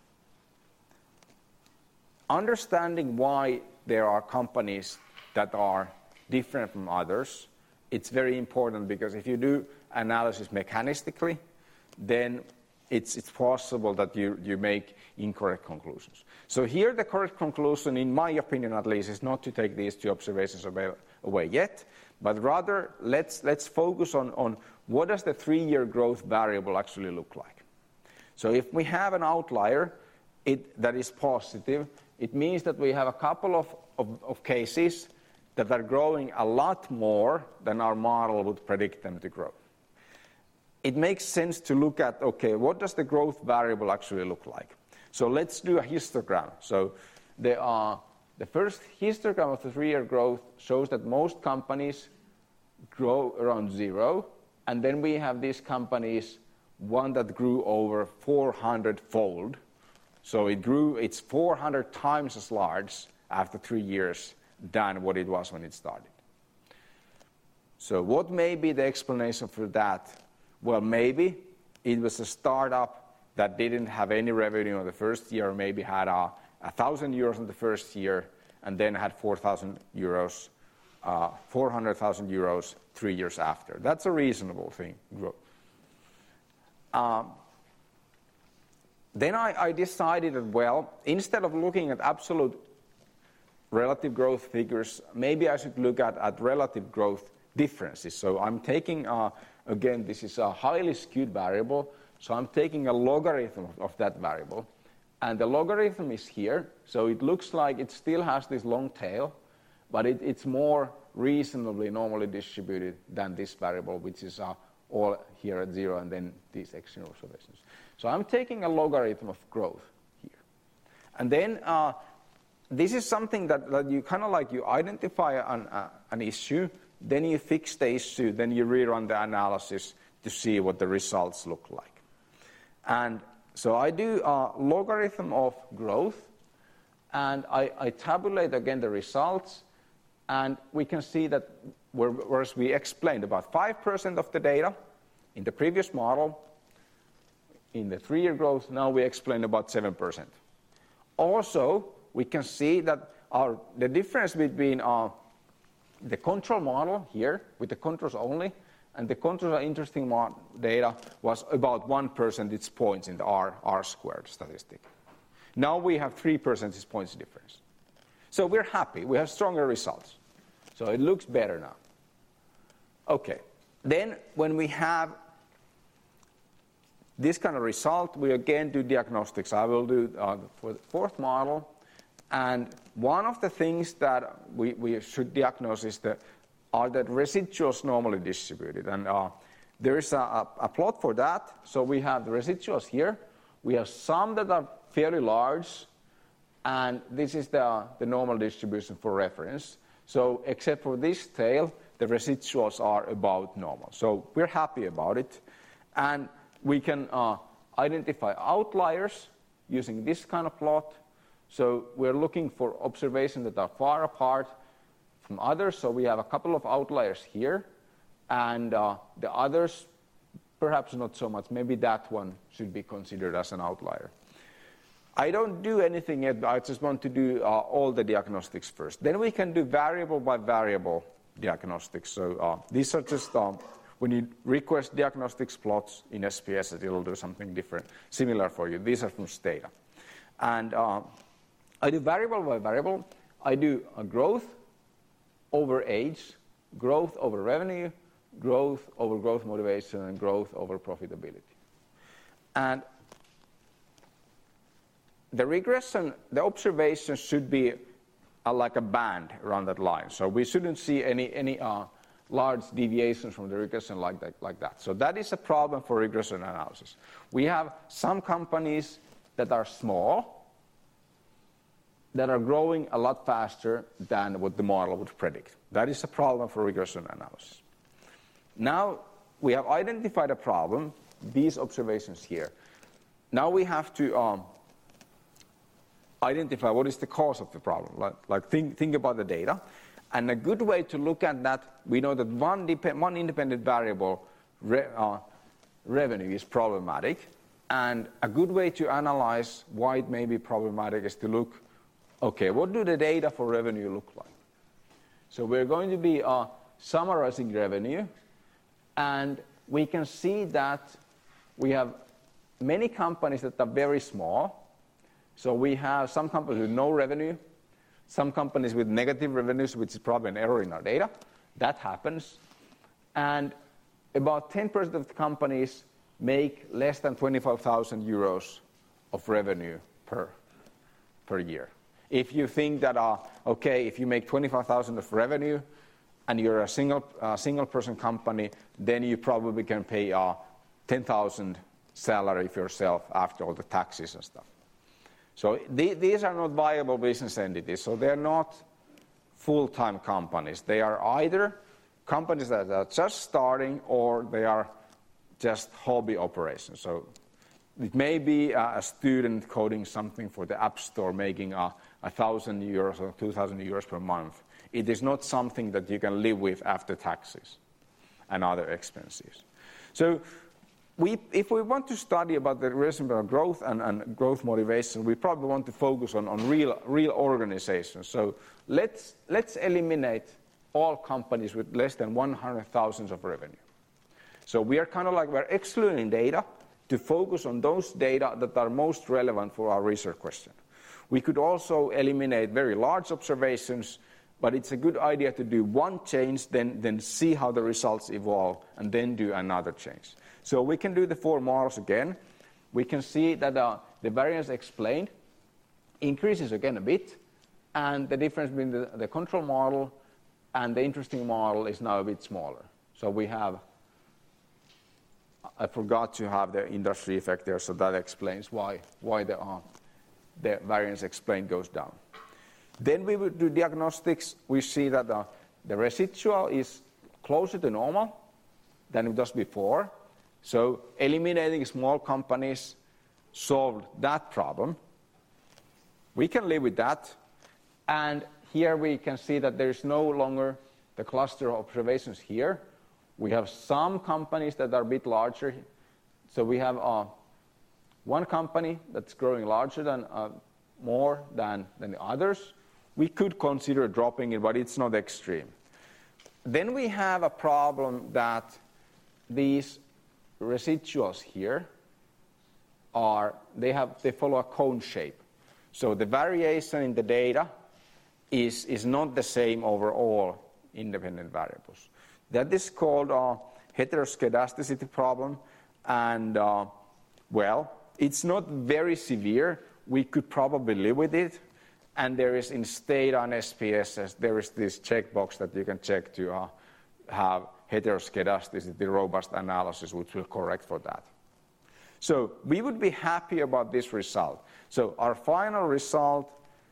Understanding why there are companies that are different from others, it's very important, because if you do analysis mechanistically, then it's, it's possible that you, you make incorrect conclusions. So here the correct conclusion, in my opinion at least, is not to take these two observations away, away yet, but rather let's, let's focus on, on what does the three-year growth variable actually look like. So if we have an outlier it, that is positive, it means that we have a couple of, of, of cases that are growing a lot more than our model would predict them to grow. It makes sense to look at, okay, what does the growth variable actually look like? So let's do a histogram. So there are The first histogram of the three-year growth shows that most companies grow around zero, and then we have these companies, one that grew over four hundred fold. So it grew, it's four hundred times as large after three years than what it was when it started. So what may be the explanation for that? Well, maybe it was a startup that didn't have any revenue in the first year, or maybe had a one thousand euros in the first year, and then had four thousand euros, uh, four hundred thousand euros three years after. That's a reasonable thing. Um, then I, I decided that, well, instead of looking at absolute relative growth figures, maybe I should look at, at relative growth differences. So I'm taking, uh, again, this is a highly skewed variable, so I'm taking a logarithm of, of that variable. And the logarithm is here, so it looks like it still has this long tail, but it, it's more reasonably normally distributed than this variable, which is uh, all here at zero, and then these external observations. So I'm taking a logarithm of growth here. And then uh, this is something that, that you kind of like, you identify an, uh, an issue, then you fix the issue, then you rerun the analysis to see what the results look like. And so I do a logarithm of growth, and I, I tabulate again the results, and we can see that whereas we explained about five percent of the data in the previous model, in the three-year growth, now we explain about seven percent. Also, we can see that our, the difference between uh, the control model here, with the controls only, and the controls are interesting data was about one percentage points in the R, R squared statistic. Now we have three percentage points difference. So we're happy. We have stronger results. So it looks better now. Okay. Then when we have this kind of result, we again do diagnostics. I will do uh, for the fourth model. And one of the things that we, we should diagnose is the are that residuals normally distributed. And uh, there is a, a, a plot for that. So we have the residuals here. We have some that are fairly large, And this is the, the normal distribution for reference. So except for this tail, the residuals are about normal. So we're happy about it. And we can uh, identify outliers using this kind of plot. So we're looking for observations that are far apart from others. So we have a couple of outliers here. And uh, the others, perhaps not so much. Maybe that one should be considered as an outlier. I don't do anything yet. I just want to do uh, all the diagnostics first. Then we can do variable by variable diagnostics. So uh, these are just, um, when you request diagnostics plots in S P S, it will do something different, similar for you. These are from Stata. And uh, I do variable by variable. I do a growth over age, growth over revenue, growth over growth motivation, and growth over profitability. And the regression, the observations should be uh, like a band around that line. So we shouldn't see any, any uh, large deviations from the regression like that, like that. So that is a problem for regression analysis. We have some companies that are small, that are growing a lot faster than what the model would predict. That is a problem for regression analysis. Now we have identified a problem, these observations here. Now we have to um, identify what is the cause of the problem. Like, like think, think about the data. And a good way to look at that, we know that one, dep- one independent variable, re- uh, revenue, is problematic. And a good way to analyze why it may be problematic is to look, okay, what do the data for revenue look like? So we're going to be uh, summarizing revenue. And we can see that we have many companies that are very small. So we have some companies with no revenue, some companies with negative revenues, which is probably an error in our data. That happens. And about ten percent of the companies make less than twenty-five thousand euros of revenue per, per year. If you think that, uh, okay, if you make twenty-five thousand of revenue and you're a single, uh, single person company, then you probably can pay uh, ten thousand salary for yourself after all the taxes and stuff. So th- these are not viable business entities, so they're not full-time companies. They are either companies that are just starting or they are just hobby operations. So it may be a, a student coding something for the App Store making a, a thousand euros or two thousand euros per month. It is not something that you can live with after taxes and other expenses. So we, if we want to study about the reason for growth and, and growth motivation, we probably want to focus on, on real, real organizations. So let's, let's eliminate all companies with less than one hundred thousand of revenue. So we are kind of like, we're excluding data to focus on those data that are most relevant for our research question. We could also eliminate very large observations, but it's a good idea to do one change, then, then see how the results evolve, and then do another change. So we can do the four models again. We can see that uh, the variance explained increases again a bit, and the difference between the, the control model and the interesting model is now a bit smaller. So we have, I forgot to have the industry effect there, so that explains why, why the, uh, the variance explained goes down. Then we would do diagnostics. We see that the, the residual is closer to normal than it was before. So eliminating small companies solved that problem. We can live with that. And here we can see that there is no longer the cluster of observations here. We have some companies that are a bit larger. So we have uh, one company that's growing larger than uh, more than, than the others. We could consider dropping it, but it's not extreme. Then we have a problem that these residuals here are, they have, they follow a cone shape. So the variation in the data is, is not the same over all independent variables. That is called a heteroskedasticity problem, and uh, well, it's not very severe. We could probably live with it. And there is in Stata and S P S S, there is this checkbox that you can check to uh, have heteroskedasticity, robust analysis, which will correct for that. So we would be happy about this result. So our final result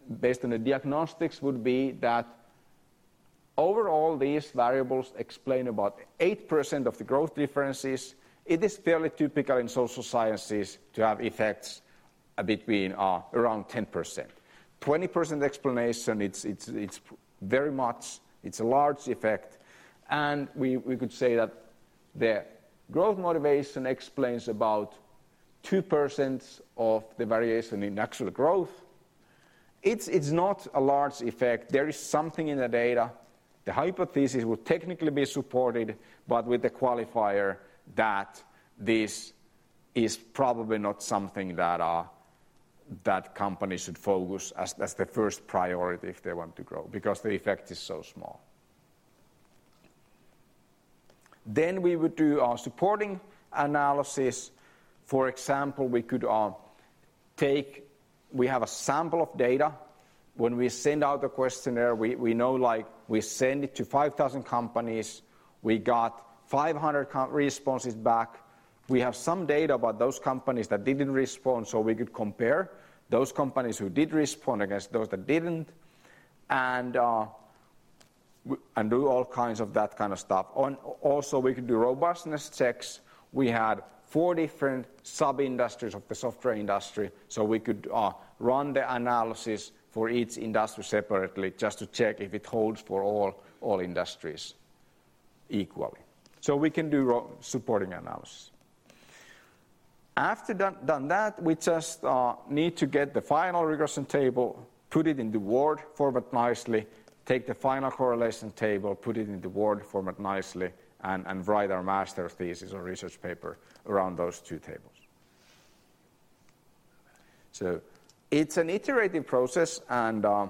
based on the diagnostics would be that overall these variables explain about eight percent of the growth differences. It is fairly typical in social sciences to have effects between uh, around ten percent. twenty percent explanation, it's, it's, it's very much, it's a large effect. And we, we could say that the growth motivation explains about two percent of the variation in actual growth. It's, it's not a large effect. There is something in the data. The hypothesis would technically be supported, but with the qualifier that this is probably not something that uh, that companies should focus as, as the first priority if they want to grow, because the effect is so small. Then we would do our supporting analysis. For example, we could uh, take, we have a sample of data. When we send out a questionnaire, we, we know like we send it to five thousand companies. We got five hundred responses back. We have some data about those companies that didn't respond, so we could compare those companies who did respond against those that didn't, and uh, and do all kinds of that kind of stuff. On, also, we could do robustness checks. We had four different sub-industries of the software industry, so we could uh, run the analysis for each industry separately just to check if it holds for all, all industries equally. So we can do ro- supporting analysis. After done, done that, we just uh, need to get the final regression table, put it into Word format nicely, take the final correlation table, put it into Word format nicely, and, and write our master thesis or research paper around those two tables. So it's an iterative process, and uh,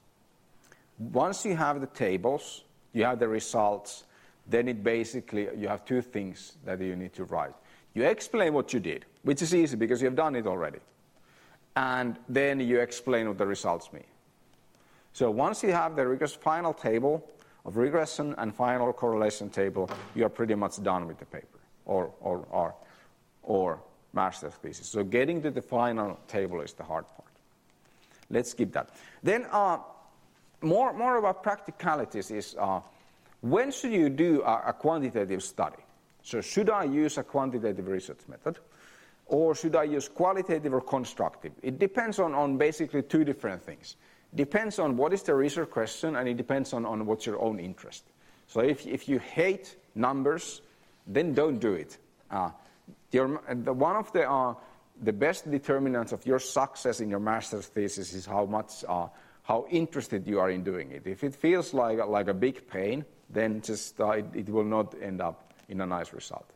once you have the tables, you have the results, then it basically, you have two things that you need to write. You explain what you did, which is easy because you have done it already. And then you explain what the results mean. So once you have the regress final table of regression and final correlation table, you are pretty much done with the paper or, or, or, or master's thesis. So getting to the final table is the hard part. Let's skip that. Then uh, more, more about practicalities is uh, when should you do a, a quantitative study? So should I use a quantitative research method, or should I use qualitative or constructive? It depends on, on basically two different things. Depends on what is the research question, and it depends on, on what's your own interest. So if, if you hate numbers, then don't do it. Uh, your, the, one of the, uh, the best determinants of your success in your master's thesis is how much, uh, how interested you are in doing it. If it feels like, like a big pain, then just uh, it, it will not end up in a nice result.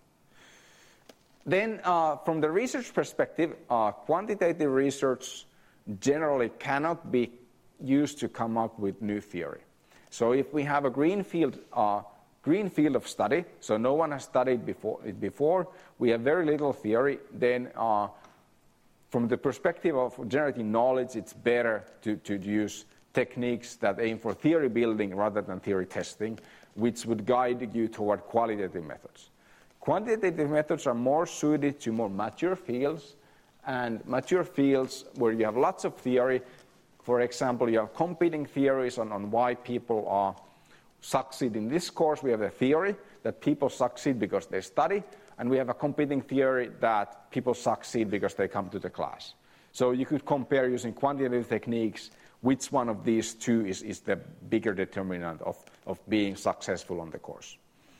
Then uh, from the research perspective, uh, quantitative research generally cannot be used to come up with new theory. So if we have a green field, uh, green field of study, so no one has studied before, it before, we have very little theory, then uh, from the perspective of generating knowledge, it's better to, to use techniques that aim for theory building rather than theory testing, which would guide you toward qualitative methods. Quantitative methods are more suited to more mature fields, and mature fields where you have lots of theory. For example, you have competing theories on, on why people are succeed in this course. We have a theory that people succeed because they study, and we have a competing theory that people succeed because they come to the class. So you could compare using quantitative techniques which one of these two is, is the bigger determinant of, of being successful on the course.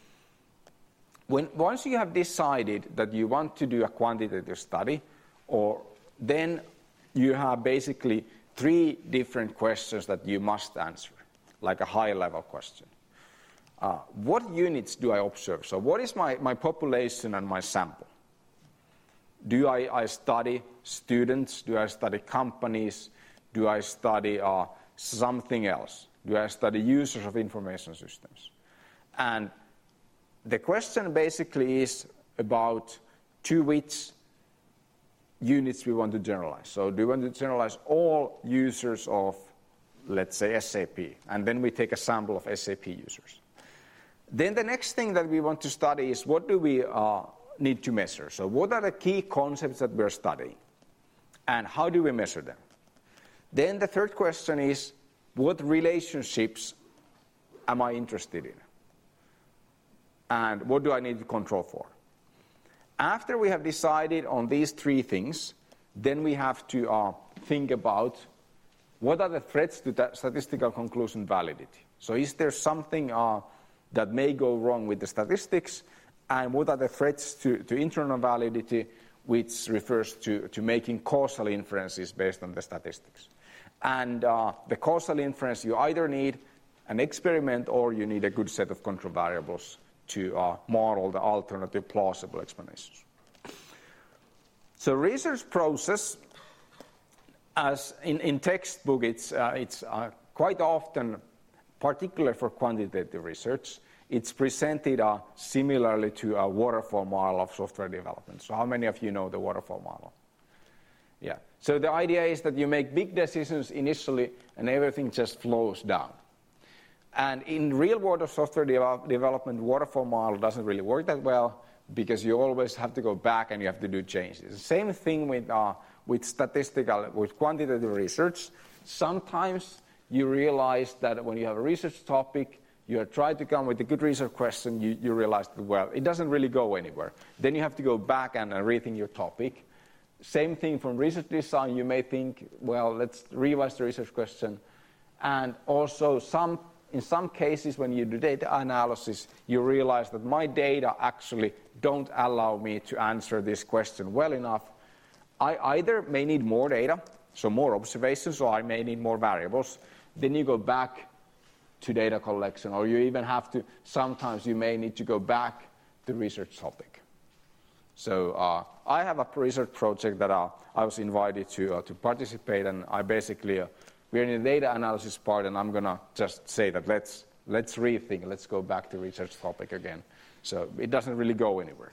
When, once you have decided that you want to do a quantitative study, or then you have basically three different questions that you must answer, like a high-level question. Uh, what units do I observe? So what is my, my population and my sample? Do I, I study students? Do I study companies? Do I study uh, something else? Do I study users of information systems? And the question basically is about to which units we want to generalize. So do we want to generalize all users of, let's say, S A P? And then we take a sample of S A P users. Then the next thing that we want to study is what do we uh, need to measure? So what are the key concepts that we're studying? And how do we measure them? Then the third question is, what relationships am I interested in? And what do I need to control for? After we have decided on these three things, then we have to uh, think about what are the threats to that statistical conclusion validity. So is there something uh, that may go wrong with the statistics, and what are the threats to, to internal validity, which refers to, to making causal inferences based on the statistics. And uh, the causal inference, you either need an experiment or you need a good set of control variables to uh, model the alternative plausible explanations. So research process, as in, in textbook, it's, uh, it's uh, quite often, particularly for quantitative research, it's presented uh, similarly to a waterfall model of software development. So how many of you know the waterfall model? Yeah. So the idea is that you make big decisions initially and everything just flows down. And in real world of software de- development, waterfall model doesn't really work that well because you always have to go back and you have to do changes. The same thing with, uh, with statistical, with quantitative research. Sometimes you realize that when you have a research topic, you try to come with a good research question, you, you realize that, well, it doesn't really go anywhere. Then you have to go back and uh, rethink your topic. Same thing from research design. You may think, well, let's revise the research question. And also, some, in some cases, when you do data analysis, you realize that my data actually don't allow me to answer this question well enough. I either may need more data, so more observations, or I may need more variables. Then you go back to data collection, or you even have to, sometimes you may need to go back to research topic. So uh, I have a research project that uh, I was invited to uh, to participate, and I basically, uh, we're in the data analysis part, and I'm going to just say that let's, let's rethink, let's go back to research topic again. So it doesn't really go anywhere.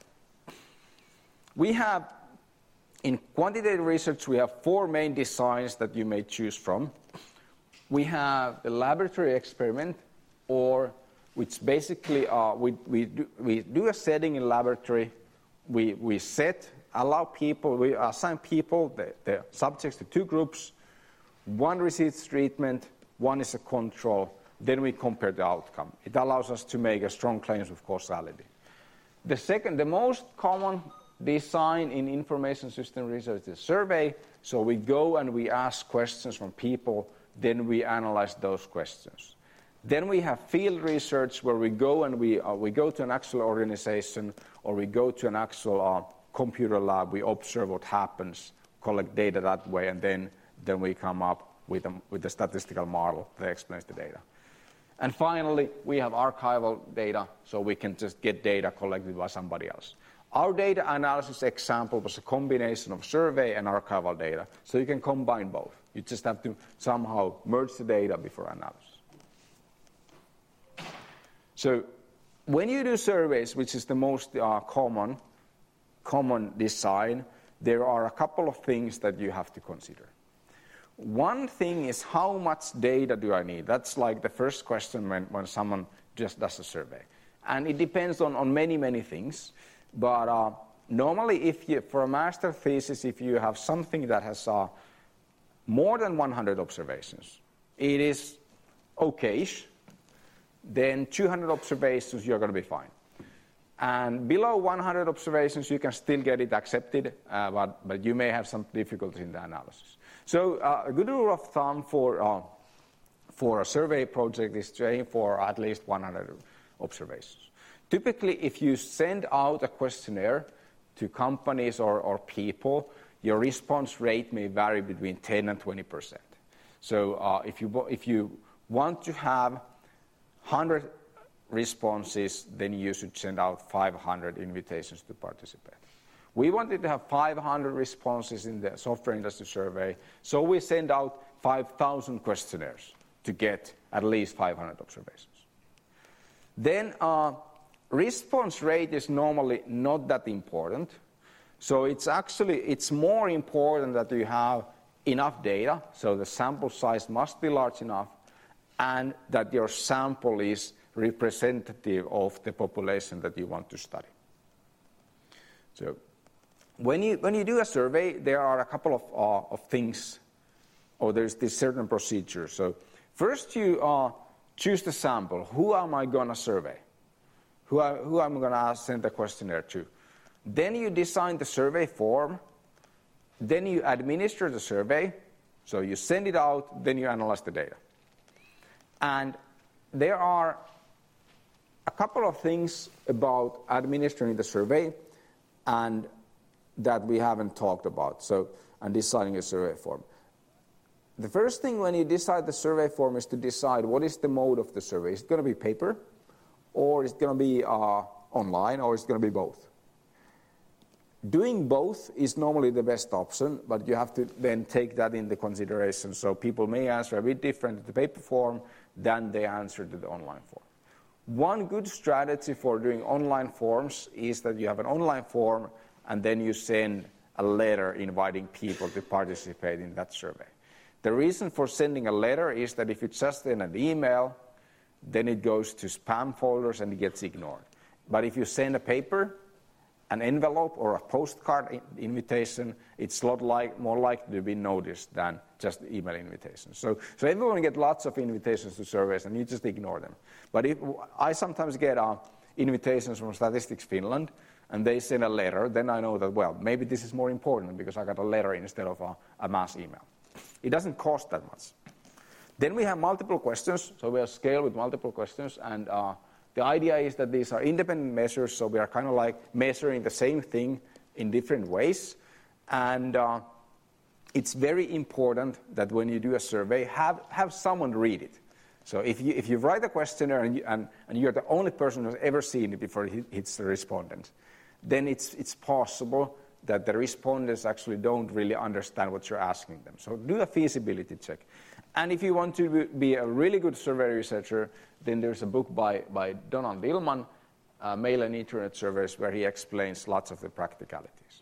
We have, in quantitative research, we have four main designs that you may choose from. We have the laboratory experiment, or which basically uh, we, we, do, we do a setting in laboratory. We, we set, allow people, we assign people, the, the subjects to two groups. One receives treatment, one is a control. Then we compare the outcome. It allows us to make a strong claims of causality. The second, the most common design in information system research is survey. So we go and we ask questions from people. Then we analyze those questions. Then we have field research where we go and we, uh, we go to an actual organization or we go to an actual uh, computer lab. We observe what happens, collect data that way, and then, then we come up with a, with a statistical model that explains the data. And finally, we have archival data, so we can just get data collected by somebody else. Our data analysis example was a combination of survey and archival data, so you can combine both. You just have to somehow merge the data before analysis. So when you do surveys, which is the most uh, common, common design, there are a couple of things that you have to consider. One thing is, how much data do I need? That's like the first question when, when someone just does a survey. And it depends on, on many, many things. But uh, normally, if you, for a master thesis, if you have something that has uh, more than one hundred observations, it is okay-ish. Then two hundred observations, you're going to be fine. And below one hundred observations, you can still get it accepted, uh, but, but you may have some difficulties in the analysis. So uh, a good rule of thumb for, uh, for a survey project is to aim for at least one hundred observations. Typically, if you send out a questionnaire to companies or, or people, your response rate may vary between ten and twenty percent. So uh, if, you, if you want to have one hundred responses, then you should send out five hundred invitations to participate. We wanted to have five hundred responses in the software industry survey, so we send out five thousand questionnaires to get at least five hundred observations. Then uh, response rate is normally not that important. So it's actually, it's more important that you have enough data, so the sample size must be large enough, and that your sample is representative of the population that you want to study. So when you, when you do a survey, there are a couple of, uh, of things or there's this certain procedure. So first you uh, choose the sample. Who am I going to survey? Who, I, who am I going to send the questionnaire to? Then you design the survey form. Then you administer the survey. So you send it out, then you analyze the data. And there are a couple of things about administering the survey and that we haven't talked about, so, and deciding a survey form. The first thing when you decide the survey form is to decide what is the mode of the survey. Is it going to be paper, or is it going to be uh, online, or is it going to be both? Doing both is normally the best option, but you have to then take that into consideration. So people may answer a bit different to the paper form than they answer to the online form. One good strategy for doing online forms is that you have an online form and then you send a letter inviting people to participate in that survey. The reason for sending a letter is that if you just send an email, then it goes to spam folders and it gets ignored. But if you send a paper, an envelope or a postcard invitation, it's a lot like, more likely to be noticed than just email invitations. So, so everyone gets lots of invitations to surveys and you just ignore them. But if, I sometimes get uh, invitations from Statistics Finland and they send a letter, then I know that, well, maybe this is more important because I got a letter instead of a, a mass email. It doesn't cost that much. Then we have multiple questions, so we have scale with multiple questions, and uh, the idea is that these are independent measures, so we are kind of like measuring the same thing in different ways. And uh, it's very important that when you do a survey, have, have someone read it. So if you, if you write a questionnaire and, you, and, and you're the only person who's ever seen it before it hits the respondent, then it's, it's possible that the respondents actually don't really understand what you're asking them. So do a feasibility check. And if you want to be a really good survey researcher, then there's a book by, by Donald Dillman, uh, Mail and Internet Surveys, where he explains lots of the practicalities.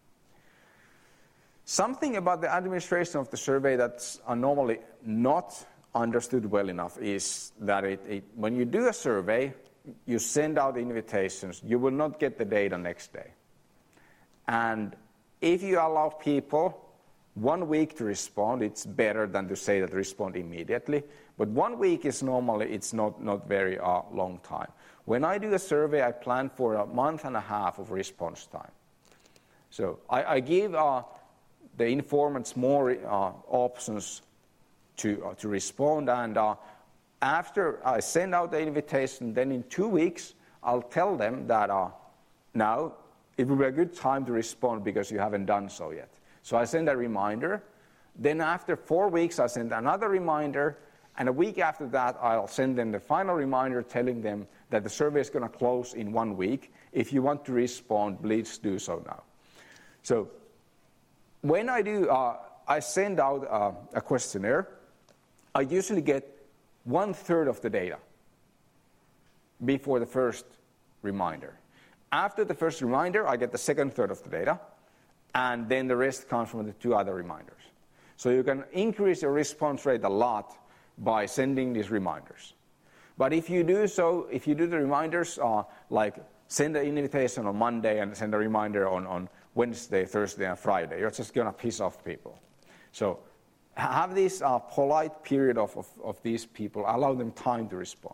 Something about the administration of the survey that's uh, normally not understood well enough is that it, it, when you do a survey, you send out invitations, you will not get the data next day. And if you allow people one week to respond, it's better than to say that respond immediately. But one week is normally, it's not, not very uh, long time. When I do a survey, I plan for a month and a half of response time. So I, I give uh, the informants more uh, options to, uh, to respond. And uh, after I send out the invitation, then in two weeks, I'll tell them that uh, now it will be a good time to respond because you haven't done so yet. So I send a reminder. Then after four weeks, I send another reminder. And a week after that, I'll send them the final reminder telling them that the survey is going to close in one week. If you want to respond, please do so now. So when I do, uh, I send out uh, a questionnaire, I usually get one third of the data before the first reminder. After the first reminder, I get the second third of the data. And then the rest comes from the two other reminders. So you can increase your response rate a lot by sending these reminders. But if you do so, if you do the reminders, uh, like send an invitation on Monday and send a reminder on, on Wednesday, Thursday, and Friday, you're just going to piss off people. So have this uh, polite period of, of, of these people, allow them time to respond.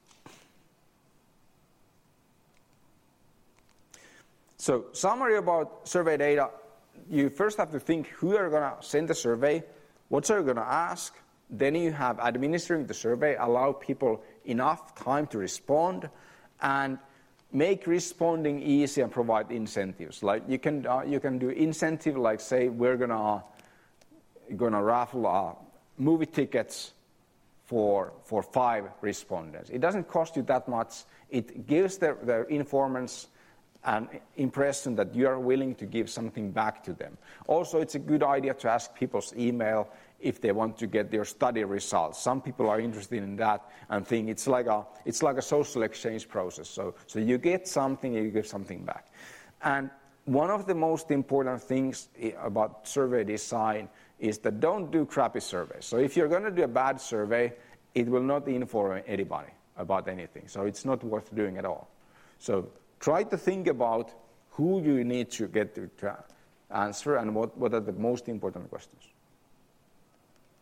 So summary about survey data. You first have to think who are going to send the survey, what are you going to ask. Then you have administering the survey, allow people enough time to respond, and make responding easy and provide incentives. Like you can uh, you can do incentive, like say we're going to uh, going to raffle uh, movie tickets for for five respondents. It doesn't cost you that much. It gives the, the informants an impression that you are willing to give something back to them. Also, it's a good idea to ask people's email if they want to get their study results. Some people are interested in that and think it's like a it's like a social exchange process. So, so you get something, you give something back. And one of the most important things about survey design is that don't do crappy surveys. So if you're going to do a bad survey, it will not inform anybody about anything. So it's not worth doing at all. So try to think about who you need to get to answer and what, what are the most important questions.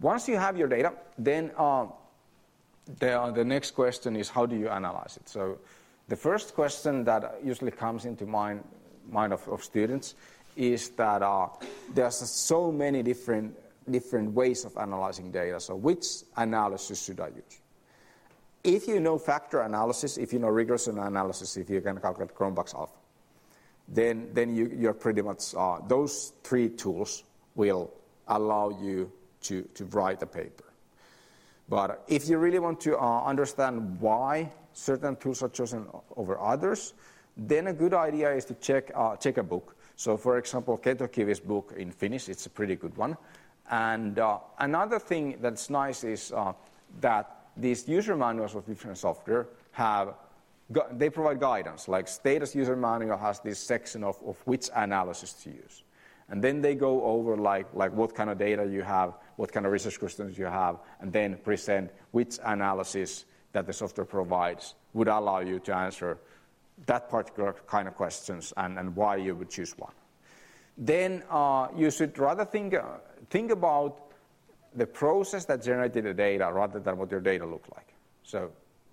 Once you have your data, then uh, the, uh, the next question is how do you analyze it? So the first question that usually comes into mind, mind of, of students is that uh, there's so many different, different ways of analyzing data. So which analysis should I use? If you know factor analysis, if you know regression analysis, if you can calculate Cronbach's alpha, then, then you, you're pretty much, uh, those three tools will allow you to, to write a paper. But if you really want to uh, understand why certain tools are chosen over others, then a good idea is to check, uh, check a book. So for example, Ketokivi's book in Finnish, it's a pretty good one. And uh, another thing that's nice is uh, that these user manuals of different software have, they provide guidance. Like Stata's user manual has this section of, of which analysis to use. And then they go over like, like what kind of data you have, what kind of research questions you have, and then present which analysis that the software provides would allow you to answer that particular kind of questions and, and why you would choose one. Then uh, you should rather think, uh, think about the process that generated the data rather than what your data look like. So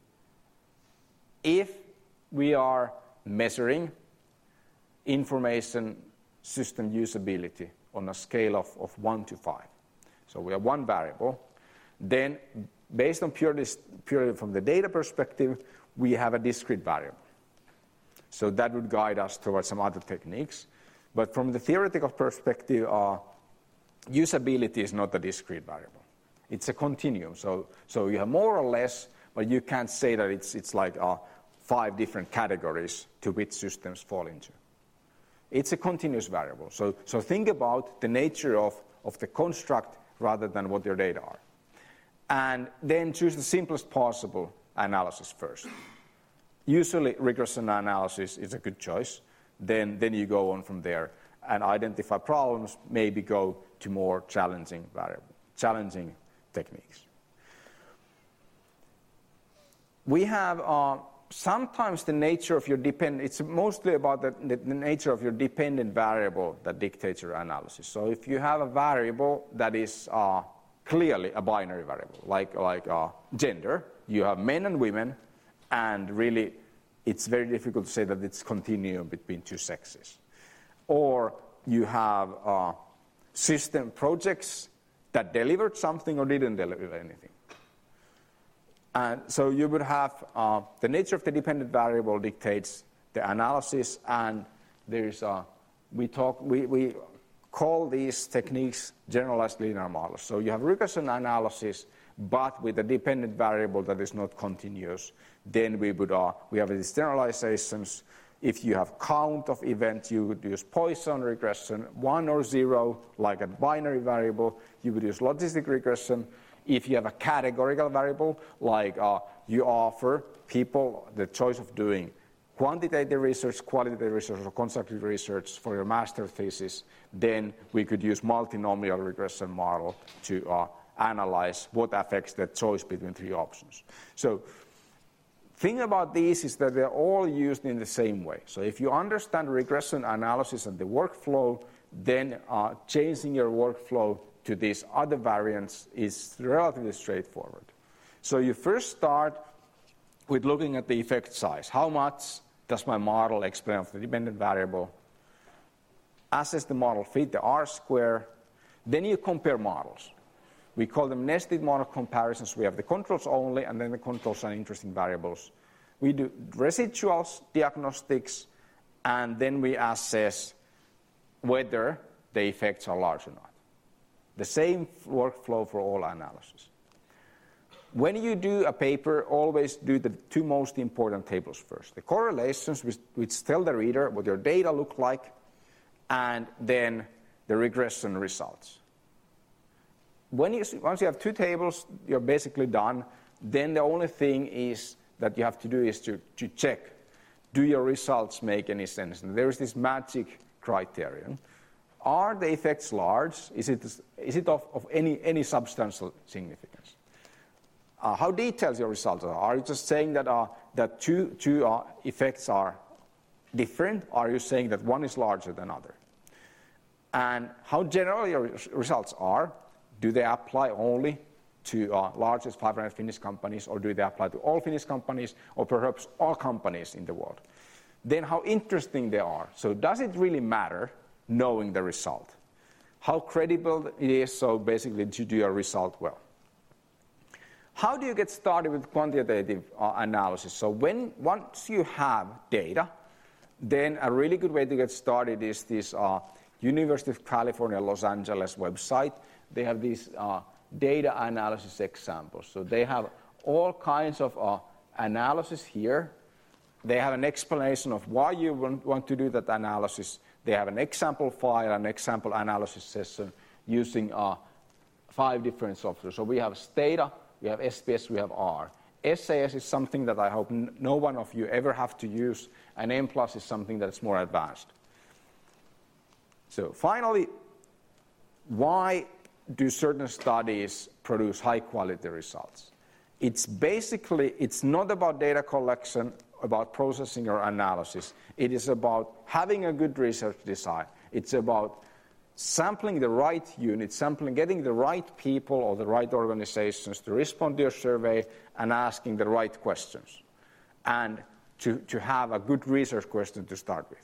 if we are measuring information system usability on a scale of, of one to five, so we have one variable, then based on purely, purely from the data perspective, we have a discrete variable. So that would guide us towards some other techniques. But from the theoretical perspective, uh, usability is not a discrete variable. It's a continuum. So, so you have more or less, but you can't say that it's, it's like uh, five different categories to which systems fall into. It's a continuous variable. So, so think about the nature of, of the construct rather than what your data are. And then choose the simplest possible analysis first. Usually regression analysis is a good choice. Then, then you go on from there and identify problems, maybe go to more challenging variable, challenging techniques. We have uh, sometimes the nature of your dependent, it's mostly about the, the, the nature of your dependent variable that dictates your analysis. So if you have a variable that is uh, clearly a binary variable, like, like uh, gender, you have men and women, and really it's very difficult to say that it's continuum between two sexes. Or you have uh, system projects that delivered something or didn't deliver anything. And so you would have uh, the nature of the dependent variable dictates the analysis, and there's a, we talk we, we call these techniques generalized linear models. So you have regression analysis, but with a dependent variable that is not continuous. Then we would uh, we have these generalizations. If you have count of events, you would use Poisson regression, one or zero, like a binary variable. You would use logistic regression. If you have a categorical variable, like uh, you offer people the choice of doing quantitative research, qualitative research, or constructive research for your master thesis, then we could use multinomial regression model to uh, analyze what affects the choice between three options. So thing about these is that they're all used in the same way. So if you understand regression analysis and the workflow, then uh, changing your workflow to these other variants is relatively straightforward. So you first start with looking at the effect size. How much does my model explain of the dependent variable? Assess the model fit, the R square. Then you compare models. We call them nested model comparisons. We have the controls only, and then the controls and interesting variables. We do residuals, diagnostics, and then we assess whether the effects are large or not. The same workflow for all analysis. When you do a paper, always do the two most important tables first. The correlations, which, which tell the reader what your data look like, and then the regression results. When you, once you have two tables, you're basically done. Then the only thing is that you have to do is to, to check, do your results make any sense? And there is this magic criterion. Are the effects large? Is it, is it of, of any, any substantial significance? Uh, how detailed your results are? Are you just saying that, uh, that two, two uh, effects are different? Or are you saying that one is larger than other? And how general your results are Do they apply only to uh, largest five hundred Finnish companies, or do they apply to all Finnish companies, or perhaps all companies in the world? Then how interesting they are. So does it really matter knowing the result? How credible it is, so basically to do your result well. How do you get started with quantitative uh, analysis? So when once you have data, then a really good way to get started is this uh, University of California, Los Angeles website. They have these uh, data analysis examples. So they have all kinds of uh, analysis here. They have an explanation of why you want, want to do that analysis. They have an example file, an example analysis session using uh, five different software. So we have Stata, we have S P S, we have R. S A S is something that I hope n no one of you ever have to use, and M plus is something that's more advanced. So finally, why do certain studies produce high-quality results? It's basically, it's not about data collection, about processing or analysis. It is about having a good research design. It's about sampling the right unit, sampling, getting the right people or the right organizations to respond to your survey and asking the right questions, and to, to have a good research question to start with.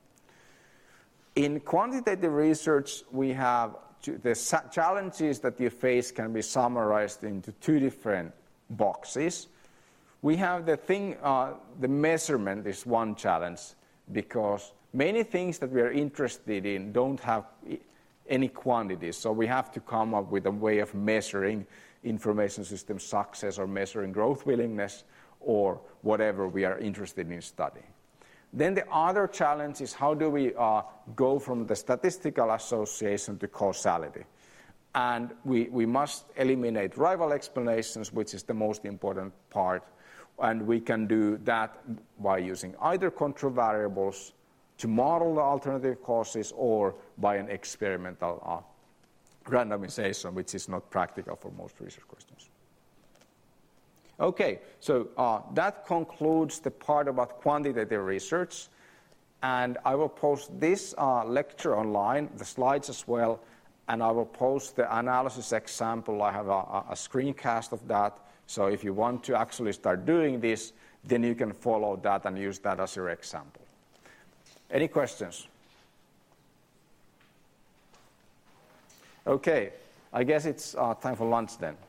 In quantitative research, we have to, the challenges that you face can be summarized into two different boxes. We have the thing, uh, the measurement is one challenge, because many things that we are interested in don't have any quantities, so we have to come up with a way of measuring information system success or measuring growth willingness or whatever we are interested in studying. Then the other challenge is how do we uh, go from the statistical association to causality. And we, we must eliminate rival explanations, which is the most important part. And we can do that by using either control variables to model the alternative causes or by an experimental uh, randomization, which is not practical for most research questions. Okay, so uh, that concludes the part about quantitative research. And I will post this uh, lecture online, the slides as well, and I will post the analysis example. I have a, a screencast of that. So if you want to actually start doing this, then you can follow that and use that as your example. Any questions? Okay, I guess it's uh, time for lunch then.